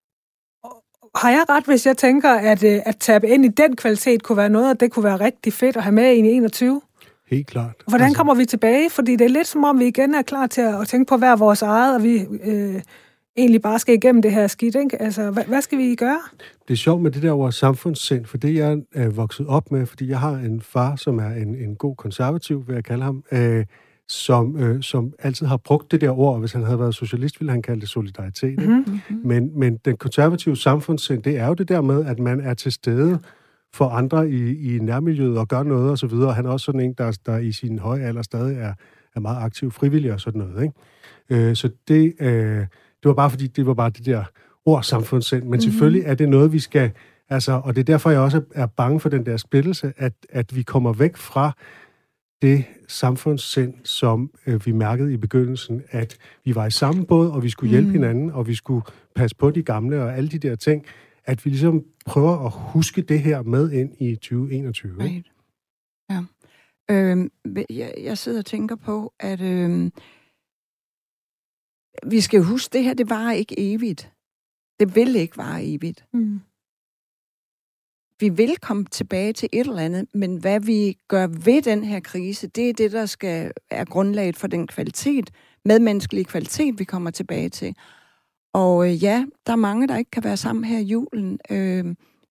har jeg ret, hvis jeg tænker, at, at tabe ind i den kvalitet kunne være noget, og det kunne være rigtig fedt at have med i enogtyve? Helt klart. Hvordan altså... kommer vi tilbage? Fordi det er lidt som om, vi igen er klar til at tænke på hver vores eget, og vi øh, egentlig bare skal igennem det her skidt, ikke? Altså, hvad, hvad skal vi gøre? Det er sjovt med det der ord samfundssind, for det jeg er vokset op med, fordi jeg har en far, som er en, en god konservativ, vil jeg kalde ham, øh, Som, øh, som altid har brugt det der ord, og hvis han havde været socialist, ville han kalde det solidaritet. Mm-hmm. Men, men den konservative samfundssind, det er jo det der med, at man er til stede for andre i, i nærmiljøet og gør noget og så videre. Han er også sådan en, der, der i sin høje alder stadig er, er meget aktiv, frivillig og sådan noget. Ikke? Øh, så det, øh, det var bare fordi, det var bare det der ord samfundssind. Men mm-hmm. selvfølgelig er det noget, vi skal... Altså, og det er derfor, jeg også er bange for den der splittelse, at, at vi kommer væk fra det samfundssind, som øh, vi mærkede i begyndelsen, at vi var i samme båd, og vi skulle hjælpe mm. hinanden, og vi skulle passe på de gamle og alle de der ting, at vi ligesom prøver at huske det her med ind i tyve enogtyve. Right. Ja. Øhm, jeg, jeg sidder og tænker på, at øhm, vi skal huske, det her, det varer ikke evigt. Det vil ikke vare evigt. Mm. Vi vil komme tilbage til et eller andet, men hvad vi gør ved den her krise, det er det, der skal er grundlaget for den kvalitet, medmenneskelige kvalitet, vi kommer tilbage til. Og øh, ja, der er mange, der ikke kan være sammen her i julen. Øh,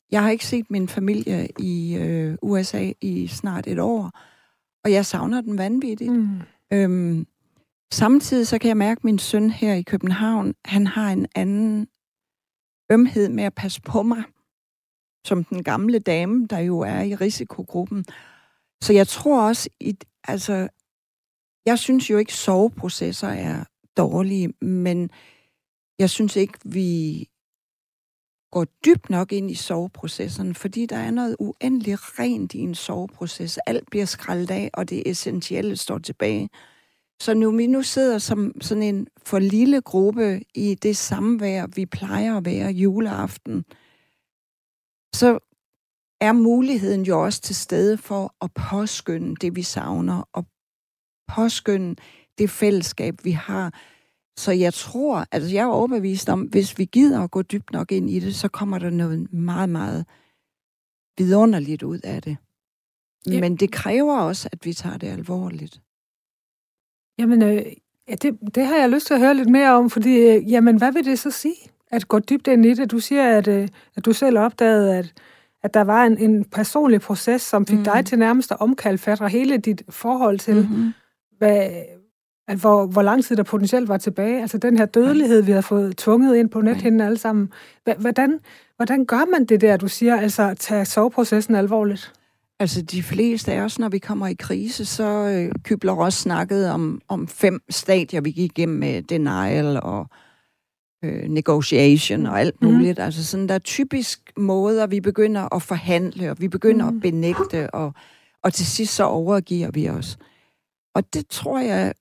Jeg har ikke set min familie i øh, U S A i snart et år, og jeg savner den vanvittigt. Mm. Øhm, samtidig så kan jeg mærke, at min søn her i København, han har en anden ømhed med at passe på mig, som den gamle dame, der jo er i risikogruppen. Så jeg tror også, i, altså, jeg synes jo ikke, soveprocesser er dårlige, men jeg synes ikke, vi går dybt nok ind i soveprocesserne, fordi der er noget uendeligt rent i en soveproces. Alt bliver skrællet af, og det essentielle står tilbage. Så nu vi nu sidder som sådan en for lille gruppe i det samvær, vi plejer at være juleaften, så er muligheden jo også til stede for at påskynde det, vi savner, og påskynde det fællesskab, vi har. Så jeg tror, altså jeg er overbevist om, hvis vi gider at gå dybt nok ind i det, så kommer der noget meget, meget vidunderligt ud af det. Ja. Men det kræver også, at vi tager det alvorligt. Jamen, øh, ja, det, det har jeg lyst til at høre lidt mere om, fordi, øh, jamen, hvad vil det så sige, at gå dybt ind i det? Du siger, at, øh, at du selv opdagede, at, at der var en, en personlig proces, som fik mm. dig til nærmest at omkalfatre hele dit forhold til, mm-hmm. hvad, at hvor, hvor lang tid der potentielt var tilbage. Altså den her dødelighed, vi har fået tvunget ind på nethinden alle sammen. Hvordan, hvordan gør man det der, du siger, altså tage soveprocessen alvorligt? Altså de fleste af os, når vi kommer i krise, så øh, Kybler også snakket om, om fem stadier, vi gik igennem med denial og øh, negotiation og alt muligt. Mm. Altså sådan der er typisk måder, vi begynder at forhandle, og vi begynder mm. at benægte, og, og til sidst så overgiver vi os. Og det tror jeg,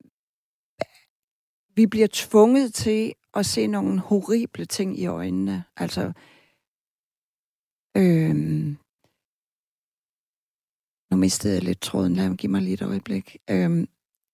vi bliver tvunget til at se nogle horrible ting i øjnene. Altså, øh, nu mistede jeg lidt tråden. Lad mig give mig lige et øjeblik. Øh,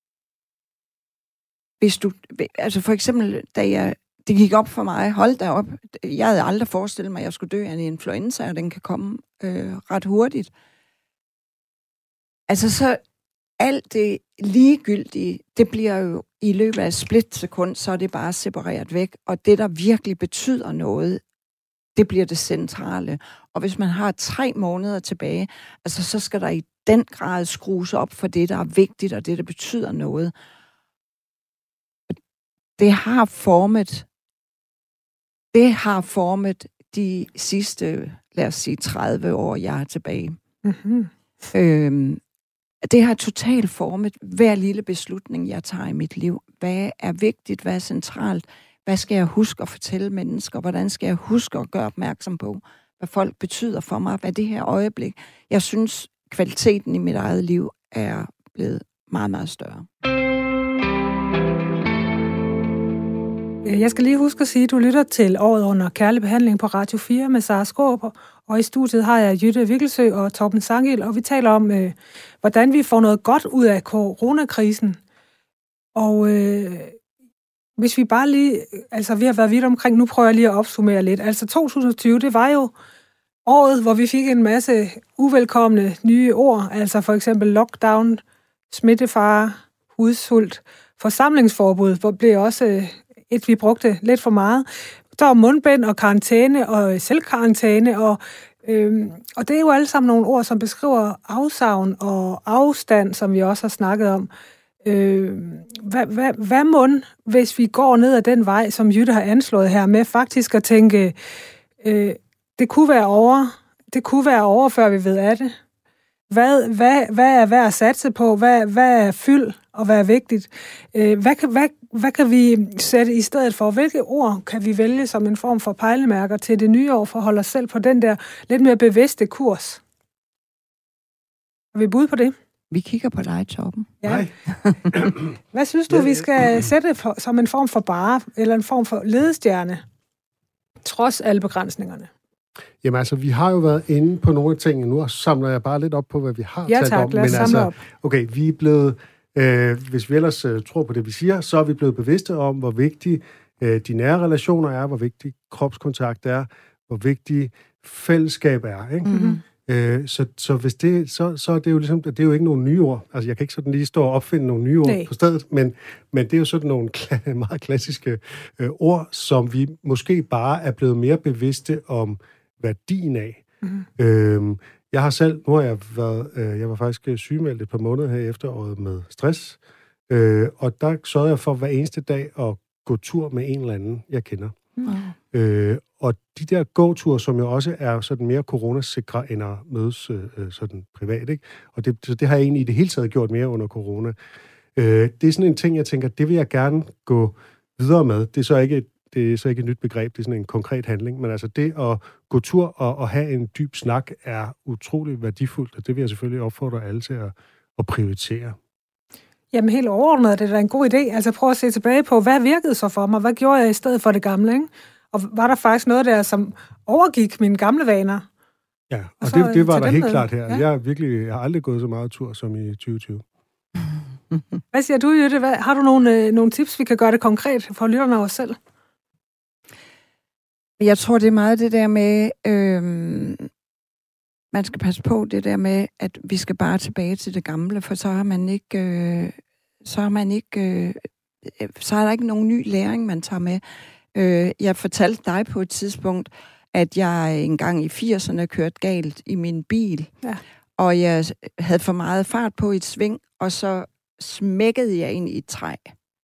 hvis du, altså for eksempel, da jeg, det gik op for mig, hold da op, jeg havde aldrig forestillet mig, at jeg skulle dø af en influenza, og den kan komme øh, ret hurtigt. Altså så, alt det ligegyldige, det bliver jo i løbet af et splitsekund, så er det bare separeret væk. Og det, der virkelig betyder noget, det bliver det centrale. Og hvis man har tre måneder tilbage, altså så skal der i den grad skrues op for det, der er vigtigt, og det, der betyder noget. Det har formet, det har formet de sidste, lad os sige, tredive år, jeg er tilbage. Mm-hmm. Øhm, Det har totalt formet hver lille beslutning, jeg tager i mit liv. Hvad er vigtigt? Hvad er centralt? Hvad skal jeg huske at fortælle mennesker? Hvordan skal jeg huske at gøre opmærksom på, hvad folk betyder for mig? Hvad det her øjeblik? Jeg synes, kvaliteten i mit eget liv er blevet meget, meget større. Jeg skal lige huske at sige, at du lytter til Året under kærlig behandling på Radio fire med Sara Skaarup, og i studiet har jeg Jytte Vigelsø og Torben Sangil, og vi taler om, øh, hvordan vi får noget godt ud af coronakrisen. Og øh, hvis vi bare lige, altså vi har været vidt omkring, nu prøver jeg lige at opsummere lidt. Altså to tusind og tyve, det var jo året, hvor vi fik en masse uvelkomne nye ord, altså for eksempel lockdown, smittefare, hudsult, forsamlingsforbud, hvor blev også øh, et, vi brugte lidt for meget. Der var mundbind og karantæne og selvkarantæne, og, øhm, og det er jo alle sammen nogle ord, som beskriver afsavn og afstand, som vi også har snakket om. Øh, hvad, hvad, hvad mund, hvis vi går ned ad den vej, som Jytte har anslået her, med faktisk at tænke, øh, det kunne være over, det kunne være over, før vi ved af det. Hvad, hvad, hvad er værd at satse på? Hvad, hvad er fyld, og hvad er vigtigt? Hvad kan, hvad, hvad kan vi sætte i stedet for? Hvilke ord kan vi vælge som en form for pejlemærker til det nye år, for at holde os selv på den der lidt mere bevidste kurs? Har vi bud på det? Vi kigger på dig, Torben. Ja. Nej. Hvad synes du, vi skal sætte for, som en form for bare, eller en form for ledestjerne, trods alle begrænsningerne? Jamen altså, vi har jo været inde på nogle af tingene. Nu samler jeg bare lidt op på, hvad vi har ja, talt tak, om. Men altså, okay, vi er blevet, øh, hvis vi ellers øh, tror på det, vi siger, så er vi blevet bevidste om, hvor vigtige øh, de nære relationer er, hvor vigtig kropskontakt er, hvor vigtig fællesskab er, ikke? Mm-hmm. Øh, så, så hvis det, så, så er det jo ligesom, det er jo ikke nogle nye ord. Altså, jeg kan ikke sådan lige stå og opfinde nogle nye ord Nej. på stedet, men, men det er jo sådan nogle kla- meget klassiske øh, ord, som vi måske bare er blevet mere bevidste om, værdien af. Mm. Øhm, jeg har selv, nu har jeg været, øh, jeg var faktisk sygemeldt et par måneder her i efteråret med stress, øh, og der sørgede jeg for hver eneste dag at gå tur med en eller anden, jeg kender. Mm. Øh, og de der gåture, som jo også er sådan mere coronasikre end at mødes øh, sådan privat, ikke? Og det, så det har jeg egentlig i det hele taget gjort mere under corona. Øh, det er sådan en ting, jeg tænker, det vil jeg gerne gå videre med. Det er så ikke, det er så ikke et nyt begreb, det er sådan en konkret handling, men altså det at gå tur og, og have en dyb snak er utrolig værdifuldt, og det vil jeg selvfølgelig opfordre alle til at, at prioritere. Jamen helt overordnet er det da en god idé. Altså prøv at se tilbage på, hvad virkede så for mig? Hvad gjorde jeg i stedet for det gamle, ikke? Og var der faktisk noget der, som overgik mine gamle vaner? Ja, og, og det, det var der helt med. klart her. Ja. Jeg, er virkelig, jeg har aldrig gået så meget tur som i tyve tyve. Hvad siger du, Jytte? Hvad, har du nogle, øh, nogle tips, vi kan gøre det konkret for lytterne og os selv? Jeg tror, det er meget det der med, øh, man skal passe på det der med, at vi skal bare tilbage til det gamle, for så har man ikke, øh, så har man ikke, øh, så er der ikke nogen ny læring, man tager med. Øh, jeg fortalte dig på et tidspunkt, at jeg engang i firserne kørte galt i min bil, ja. og jeg havde for meget fart på i et sving, og så smækkede jeg ind i et træ.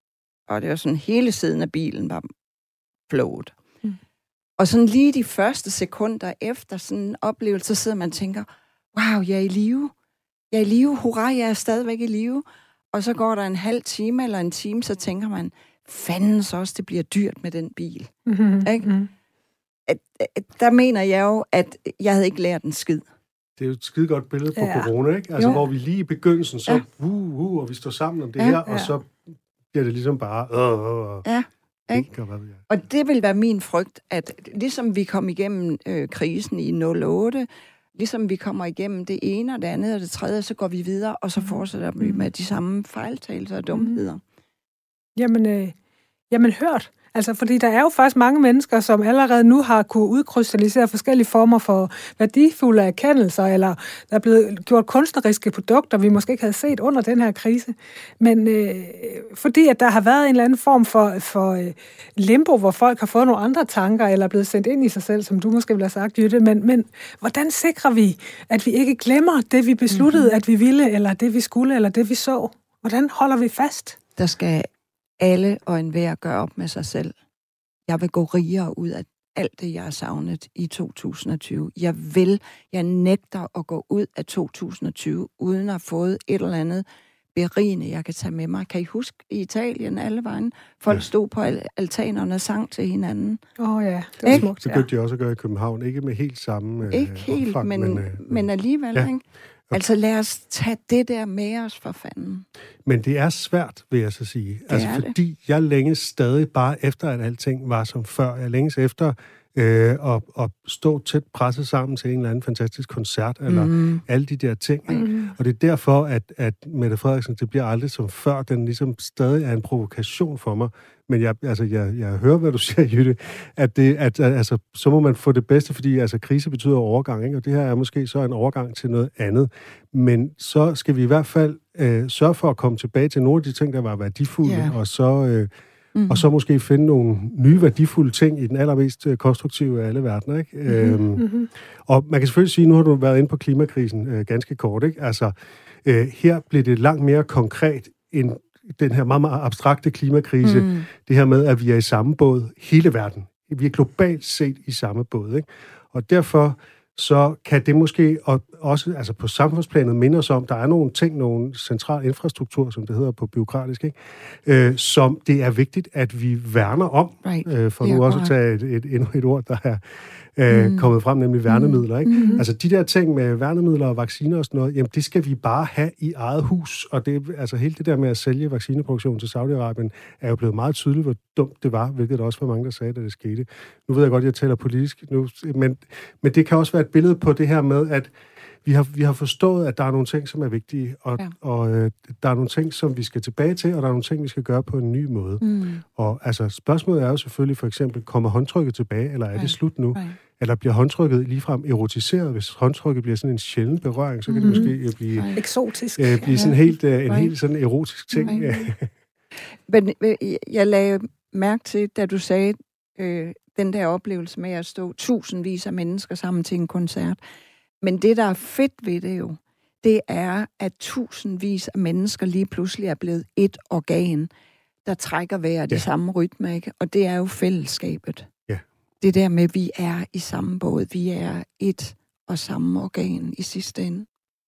Og det var sådan, hele siden af bilen var flået. Mm. Og sådan lige de første sekunder efter sådan en oplevelse, så sidder man og tænker, wow, jeg er i live. Jeg er i live, hurra, jeg er stadigvæk i live. Og så går der en halv time eller en time, så tænker man, fanden så også, det bliver dyrt med den bil. Mm-hmm. Ikke? Mm-hmm. At, at, der mener jeg jo, at jeg havde ikke lært en skid. Det er jo et skide godt billede på ja. corona, ikke? Altså, jo. hvor vi lige i begyndelsen, så ja. uh, uh, og vi står sammen om det ja, her, og ja. så bliver det ligesom bare... Øh, øh, ja, ikke? Og det vil være min frygt, at ligesom vi kom igennem øh, krisen i nul otte, ligesom vi kommer igennem det ene og det andet og det tredje, så går vi videre, og så fortsætter vi med de samme fejltagelser og dumheder. Jamen, øh, jamen hørt. Altså, fordi der er jo faktisk mange mennesker, som allerede nu har kunne udkrystallisere forskellige former for værdifulde erkendelser, eller der er blevet gjort kunstneriske produkter, vi måske ikke havde set under den her krise. Men øh, fordi at der har været en eller anden form for, for øh, limbo, hvor folk har fået nogle andre tanker, eller er blevet sendt ind i sig selv, som du måske ville have sagt, Jytte. Men, men hvordan sikrer vi, at vi ikke glemmer det, vi besluttede, mm-hmm. at vi ville, eller det, vi skulle, eller det, vi så? Hvordan holder vi fast? Der skal alle og enhver gør op med sig selv. Jeg vil gå rigere ud af alt det, jeg har savnet i to tusind og tyve. Jeg vil, jeg nægter at gå ud af to tusind og tyve, uden at have fået et eller andet berigende, jeg kan tage med mig. Kan I huske i Italien alle vejen? Folk ja. stod på altanerne og sang til hinanden. Åh oh, ja, det var ikke? Smukt. Det begyndte de også at gøre i København. Ikke med helt samme Ikke øh, helt, opfang, men, men, øh, men alligevel, ja. Ikke? Altså lad os tage det der med os for fanden. Men det er svært, vil jeg så sige. Det altså fordi det. Jeg længes stadig bare efter, at alting var som før. Jeg længes efter øh, at, at stå tæt presset sammen til en eller anden fantastisk koncert, eller mm. alle de der ting. Mm. Og det er derfor, at, at Mette Frederiksen, det bliver aldrig som før. Den ligesom stadig er en provokation for mig. Men jeg, altså, jeg, jeg hører, hvad du siger, Jytte, at, det, at altså, så må man få det bedste, fordi altså, krise betyder overgang, ikke? Og det her er måske så en overgang til noget andet. Men så skal vi i hvert fald øh, sørge for at komme tilbage til nogle af de ting, der var værdifulde, yeah. og, så, øh, mm-hmm. og så måske finde nogle nye værdifulde ting i den allermest øh, konstruktive af alle verdener, ikke? Mm-hmm. Øhm, og man kan selvfølgelig sige, nu har du været inde på klimakrisen øh, ganske kort, ikke? Altså, øh, her bliver det langt mere konkret end den her meget, meget abstrakte klimakrise, mm. det her med, at vi er i samme båd hele verden. Vi er globalt set i samme båd, ikke? Og derfor så kan det måske også altså på samfundsplanet minde os om, der er nogle ting, nogle central infrastruktur, som det hedder på bureaukratisk, ikke? Øh, som det er vigtigt, at vi værner om, right. øh, for nu også at tage et, et, endnu et ord, der er øh, mm. kommet frem, nemlig værnemidler, ikke? Mm. Altså de der ting med værnemidler og vacciner og sådan noget, jamen det skal vi bare have i eget hus, og det, altså hele det der med at sælge vaccineproduktion til Saudi-Arabien, er jo blevet meget tydeligt, hvor dumt det var, hvilket også var mange, der sagde, da det skete. Nu ved jeg godt, at jeg taler politisk nu, men, men det kan også være et billede på det her med, at vi har, vi har forstået, at der er nogle ting, som er vigtige, og, ja. og øh, der er nogle ting, som vi skal tilbage til, og der er nogle ting, vi skal gøre på en ny måde. Mm. Og altså, spørgsmålet er jo selvfølgelig for eksempel, kommer håndtrykket tilbage, eller er right. det slut nu? Right. Eller bliver håndtrykket ligefrem erotiseret? Hvis håndtrykket bliver sådan en sjælden berøring, så kan mm. det måske blive... Right. Eksotisk. Øh, blive sådan helt, øh, en right. helt sådan erotisk ting. Right. Men jeg lagde mærke til, da du sagde, øh, den der oplevelse med at stå tusindvis af mennesker sammen til en koncert. Men det, der er fedt ved det jo, det er, at tusindvis af mennesker lige pludselig er blevet et organ, der trækker hver det ja. samme rytme, ikke? Og det er jo fællesskabet. Ja. Det der med, at vi er i samme båd, vi er et og samme organ i sidste ende.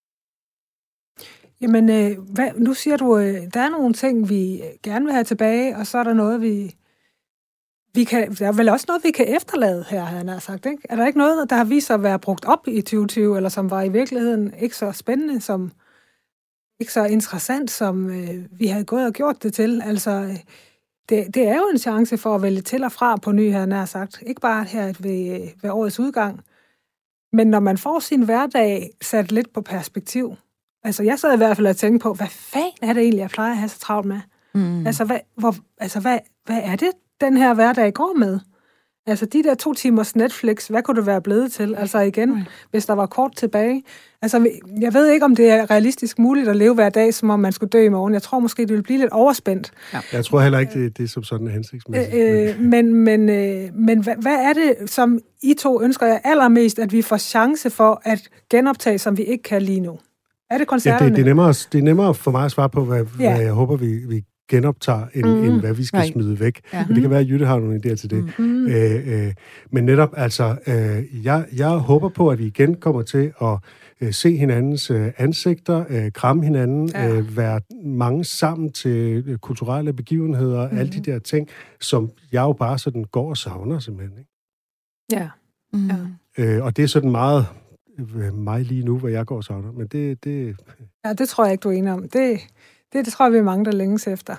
Jamen, øh, hvad, nu siger du, øh, der er nogle ting, vi gerne vil have tilbage, og så er der noget, vi, vi kan... Der er vel også noget, vi kan efterlade her, har han sagt, ikke? Er der ikke noget, der har vist sig at være brugt op i tyve tyve, eller som var i virkeligheden ikke så spændende, som ikke så interessant, som øh, vi havde gået og gjort det til? Altså, det, det er jo en chance for at vælge til og fra på ny, har han sagt. Ikke bare her ved, ved årets udgang. Men når man får sin hverdag sat lidt på perspektiv, altså jeg sad i hvert fald og tænkte på, hvad fanden er det egentlig, jeg plejer at have så travlt med? Mm. Altså, hvad, hvor, altså hvad, hvad er det, den her hverdag går med? Altså de der to timers Netflix, hvad kunne det være blevet til? Altså igen, mm. hvis der var kort tilbage. Altså jeg ved ikke, om det er realistisk muligt at leve hver dag, som om man skulle dø i morgen. Jeg tror måske, det vil blive lidt overspændt. Ja. Jeg tror heller ikke, det, det er som sådan en hensigtsmæssigt. Øh, men men, øh, men hvad, hvad er det, som I to ønsker jer allermest, at vi får chance for at genoptage, som vi ikke kan lige nu? Er det koncerterne? Ja, det, det, er nemmere, det er nemmere for mig at svare på, hvad, ja. hvad jeg håber, vi, vi genoptager, end, mm. end hvad vi skal right. smide væk. Ja. Men det kan være, at Jytte har nogle idéer til det. Mm. Øh, øh, men netop, altså, øh, jeg, jeg håber på, at vi igen kommer til at øh, se hinandens øh, ansigter, øh, kramme hinanden, ja. øh, være mange sammen til øh, kulturelle begivenheder, mm. alle de der ting, som jeg jo bare sådan går og savner simpelthen. Ikke? Ja. Mm. ja. Øh, og det er sådan meget øh, mig lige nu, hvad jeg går og savner. Men det... det ja, det tror jeg ikke, du er enig om. Det... Det, det tror jeg, vi er mange, der længes efter.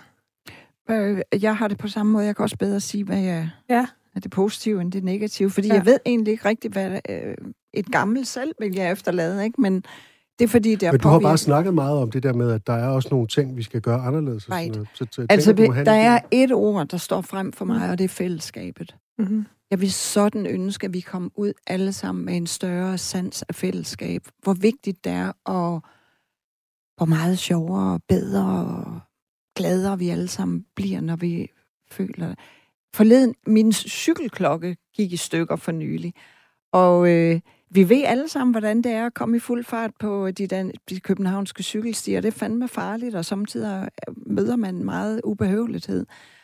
Jeg har det på samme måde. Jeg kan også bedre sige, hvad jeg ja. er det positive end det negative. Fordi ja. jeg ved egentlig ikke rigtigt, hvad øh, et gammelt selv vil jeg efterlade. Ikke? Men det er fordi, det er Men du påvirket. Har bare snakket meget om det der med, at der er også nogle ting, vi skal gøre anderledes. Right. Så, så, så altså, tænker, der er et ord, der står frem for mig, og det er fællesskabet. Mm-hmm. Jeg vil sådan ønske, at vi kommer ud alle sammen med en større sans af fællesskab. Hvor vigtigt det er, og hvor meget sjovere, bedre og gladere vi alle sammen bliver, når vi føler det. Forleden, min cykelklokke gik i stykker for nylig, og øh, vi ved alle sammen, hvordan det er at komme i fuld fart på de, dan- de københavnske cykelstier. Det er fandme farligt, og samtidig møder man meget ubehøvelighed.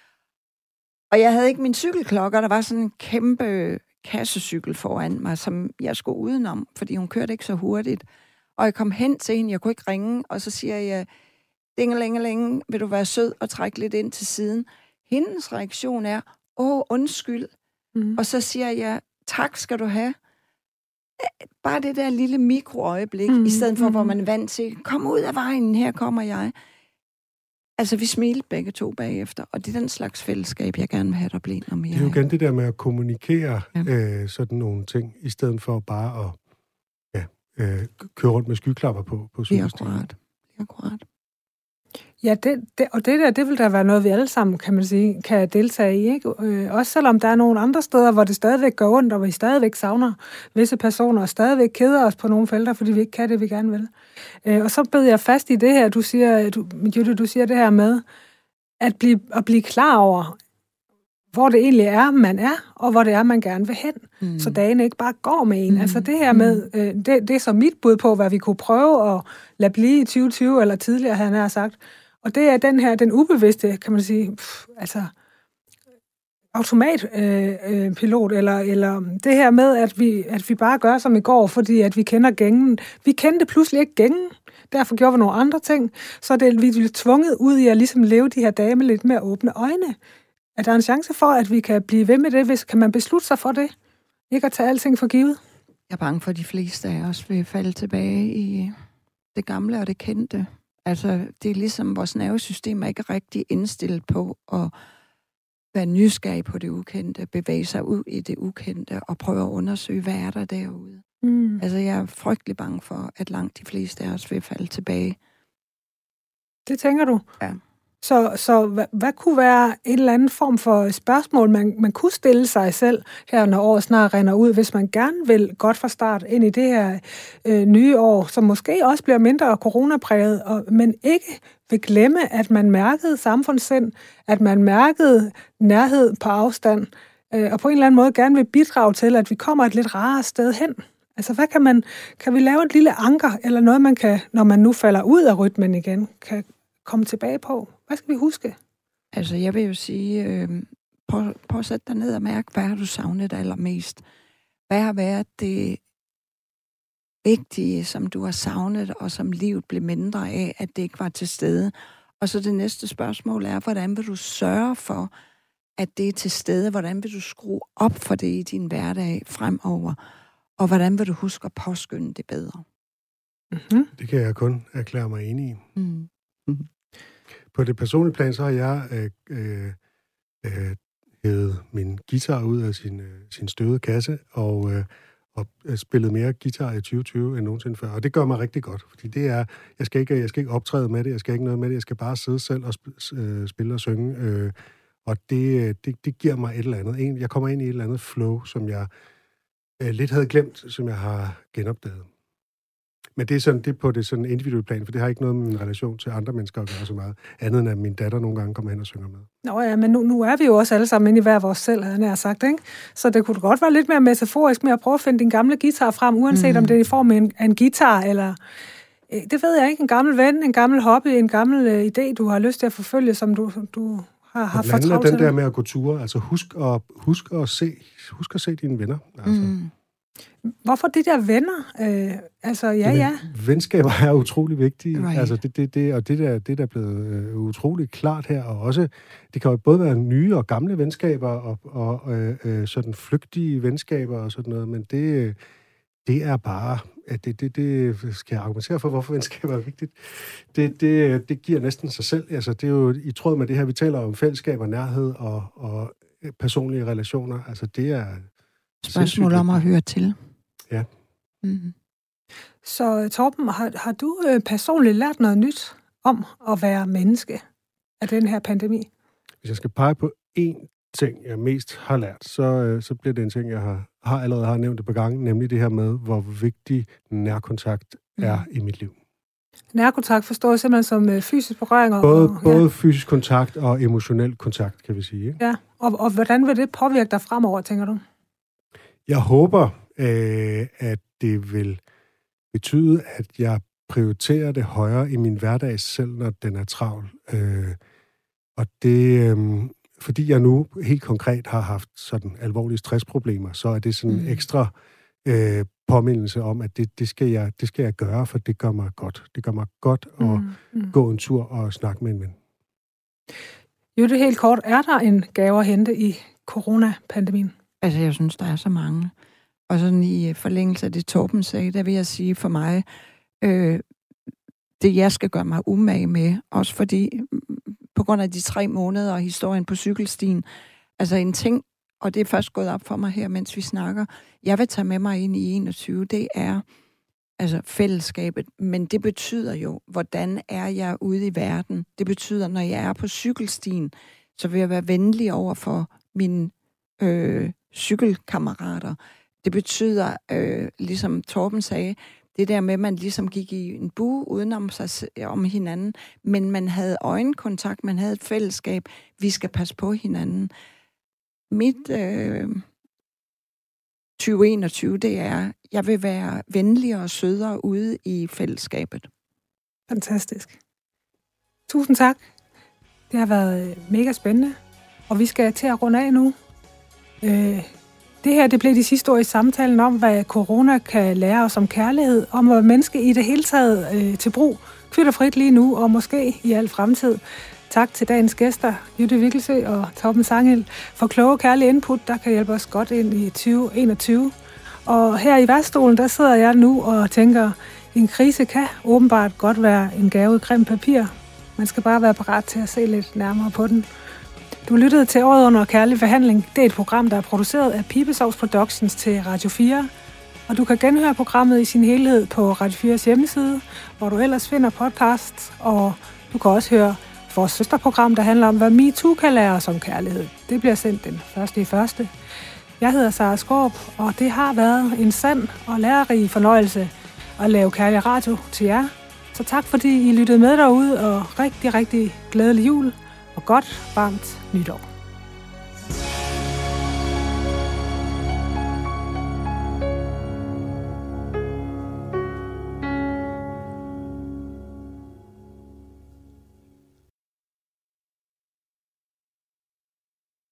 Og jeg havde ikke min cykelklokke, og der var sådan en kæmpe kassecykel foran mig, som jeg skulle udenom, fordi hun kørte ikke så hurtigt. Og jeg kom hen til hende, jeg kunne ikke ringe, og så siger jeg, dingelingelinge, vil du være sød og trække lidt ind til siden? Hendes reaktion er, åh, undskyld. Mm. Og så siger jeg, tak skal du have. Bare det der lille mikroøjeblik, mm. i stedet for, mm. hvor man er vant til, kom ud af vejen, her kommer jeg. Altså, vi smilte begge to bagefter, og det er den slags fællesskab, jeg gerne vil have, der bliver noget mere. Det er jo igen det der med at kommunikere ja. øh, sådan nogle ting, i stedet for bare at Øh, køre rundt med skyklapper på, på cykelstien. Det er akkurat. Det er akkurat. Ja, det, det, og det der, det vil da være noget, vi alle sammen, kan man sige, kan deltage i, ikke? Øh, også selvom der er nogle andre steder, hvor det stadigvæk går ondt, og vi stadigvæk savner visse personer, og stadigvæk keder os på nogle felter, fordi vi ikke kan det, vi gerne vil. Øh, og så bed jeg fast i det her, du siger, du, Jytte, du siger det her med, at blive, at blive klar over, hvor det egentlig er, man er, og hvor det er, man gerne vil hen. Mm. Så dagen ikke bare går med en. Mm. Altså det her med, øh, det, det er så mit bud på, hvad vi kunne prøve at lade blive i tyve tyve, eller tidligere, han har sagt. Og det er den her, den ubevidste, kan man sige, pff, altså automatpilot, øh, øh, eller, eller det her med, at vi, at vi bare gør som i går, fordi at vi kender gængen. Vi kendte pludselig ikke gængen. Derfor gjorde vi nogle andre ting. Så det, vi blev tvunget ud i at ligesom leve de her dage med lidt mere åbne øjne. Er der en chance for, at vi kan blive ved med det, hvis kan man beslutte sig for det? Ikke at tage alting for givet? Jeg er bange for, at de fleste af os vil falde tilbage i det gamle og det kendte. Altså, det er ligesom, vores nervesystem er ikke rigtig indstillet på at være nysgerrig på det ukendte, bevæge sig ud i det ukendte og prøve at undersøge, hvad er der derude. Mm. Altså, jeg er frygtelig bange for, at langt de fleste af os vil falde tilbage. Det tænker du? Ja. Så, så hvad, hvad kunne være en eller anden form for spørgsmål, man, man kunne stille sig selv her, når året snart render ud, hvis man gerne vil godt fra start ind i det her øh, nye år, som måske også bliver mindre coronapræget, og, men ikke vil glemme, at man mærkede samfundssind, at man mærkede nærhed på afstand, øh, og på en eller anden måde gerne vil bidrage til, at vi kommer et lidt rarere sted hen. Altså, hvad kan man, kan vi lave et lille anker, eller noget, man kan, når man nu falder ud af rytmen igen, kan komme tilbage på? Hvad skal vi huske? Altså, jeg vil jo sige, øh, prøv, prøv at sætte dig ned og mærke, hvad har du savnet allermest? Hvad har været det vigtige, som du har savnet, og som livet blev mindre af, at det ikke var til stede? Og så det næste spørgsmål er, hvordan vil du sørge for, at det er til stede? Hvordan vil du skrue op for det i din hverdag fremover? Og hvordan vil du huske at påskynde det bedre? Mm-hmm. Det kan jeg kun erklære mig enig i. Mm. Mm-hmm. På det personlige plan, så har jeg øh, øh, øh, hævet min guitar ud af sin, øh, sin støvede kasse, og, øh, og spillet mere guitar i tyve tyve end nogensinde før. Og det gør mig rigtig godt, fordi det er, jeg skal ikke, jeg skal ikke optræde med det, jeg skal ikke noget med det, jeg skal bare sidde selv og sp- øh, spille og synge. Øh, og det, det, det giver mig et eller andet. En, jeg kommer ind i et eller andet flow, som jeg øh, lidt havde glemt, som jeg har genopdaget. Men det er, sådan, det er på det sådan individuelle plan, for det har ikke noget med min relation til andre mennesker at gøre så meget, andet end at min datter nogle gange kommer hen og synger med. Nå ja, men nu, nu er vi jo også alle sammen inde i hver vores selv, havde jeg sagt, ikke? Så det kunne godt være lidt mere metaforisk med at prøve at finde din gamle guitar frem, uanset mm. om det er i form af en, en guitar, eller det ved jeg ikke, en gammel ven, en gammel hobby, en gammel uh, idé, du har lyst til at forfølge, som du, du har, har fortravlt til. Den der med at gå ture, altså husk at, husk at, se, husk at se dine venner. Altså. Mm. Hvorfor de der venner? Øh, altså, ja, Men, ja. Venskaber er utrolig vigtige. Right. Altså, det, det, det, og det der, det der er blevet øh, utrolig klart her, og også, det kan jo både være nye og gamle venskaber, og, og øh, øh, sådan flygtige venskaber og sådan noget, men det, det er bare, at det, det, det skal jeg argumentere for, hvorfor venskaber er vigtigt. Det, det, det giver næsten sig selv. Altså, det er jo i tråd med det her, vi taler om fællesskab og nærhed og, og personlige relationer. Altså, det er spørgsmål om at høre til. Ja. Mm-hmm. Så Torben, har, har du øh, personligt lært noget nyt om at være menneske af den her pandemi? Hvis jeg skal pege på én ting, jeg mest har lært, så, øh, så bliver det en ting, jeg har, har allerede har nævnt et par gange, nemlig det her med, hvor vigtig nærkontakt er mm. i mit liv. Nærkontakt forstår jeg simpelthen som øh, fysisk berøring? Både, og, både ja. fysisk kontakt og emotionel kontakt, kan vi sige. Ikke? Ja, og, og hvordan vil det påvirke dig fremover, tænker du? Jeg håber, øh, at det vil betyde, at jeg prioriterer det højere i min hverdag selv, når den er travl. Øh, og det, øh, fordi jeg nu helt konkret har haft sådan alvorlige stressproblemer, så er det sådan en mm. ekstra øh, påmindelse om, at det, det, skal jeg, det skal jeg gøre, for det gør mig godt. Det gør mig godt at mm. Mm. gå en tur og snakke med en ven. Jytte, helt kort, er der en gave at hente i coronapandemien? Altså, jeg synes, der er så mange. Og sådan i forlængelse af det, Torben sagde, der vil jeg sige for mig, øh, det jeg skal gøre mig umage med, også fordi på grund af de tre måneder og historien på cykelstien, altså en ting, og det er først gået op for mig her, mens vi snakker, jeg vil tage med mig ind i enogtyve, det er altså fællesskabet, men det betyder jo, hvordan er jeg ude i verden? Det betyder, når jeg er på cykelstien, så vil jeg være venlig over for mine øh, cykelkammerater. Det betyder, øh, ligesom Torben sagde, det der med, at man ligesom gik i en bue udenom sig om hinanden, men man havde øjenkontakt, man havde et fællesskab. Vi skal passe på hinanden. Mit øh, tyve enogtyve, det er, jeg vil være venligere og sødere ude i fællesskabet. Fantastisk. Tusind tak. Det har været mega spændende, og vi skal til at runde af nu. Øh, Det her, det blev de sidste år i samtalen om, hvad corona kan lære os om kærlighed, om at menneske i det hele taget øh, til brug, kvitterfrit lige nu, og måske i al fremtid. Tak til dagens gæster, Jytte Vikkelsøe og Torben Sangel, for kloge kærlige input, der kan hjælpe os godt ind i tyve enogtyve. Og her i værtsstolen, der sidder jeg nu og tænker, en krise kan åbenbart godt være en gave i grimt papir. Man skal bare være parat til at se lidt nærmere på den. Du lyttede til Året under kærlig forhandling. Det er et program, der er produceret af Pibesovs Productions til Radio fire. Og du kan genhøre programmet i sin helhed på Radio fires hjemmeside, hvor du ellers finder podcasts. Og du kan også høre vores søsterprogram, der handler om, hvad MeToo kan lære os om kærlighed. Det bliver sendt den første i første. Jeg hedder Sara Skaarup, og det har været en sand og lærerig fornøjelse at lave kærlig radio til jer. Så tak fordi I lyttede med derude, og rigtig, rigtig glædelig jul. Og godt, varmt nytår.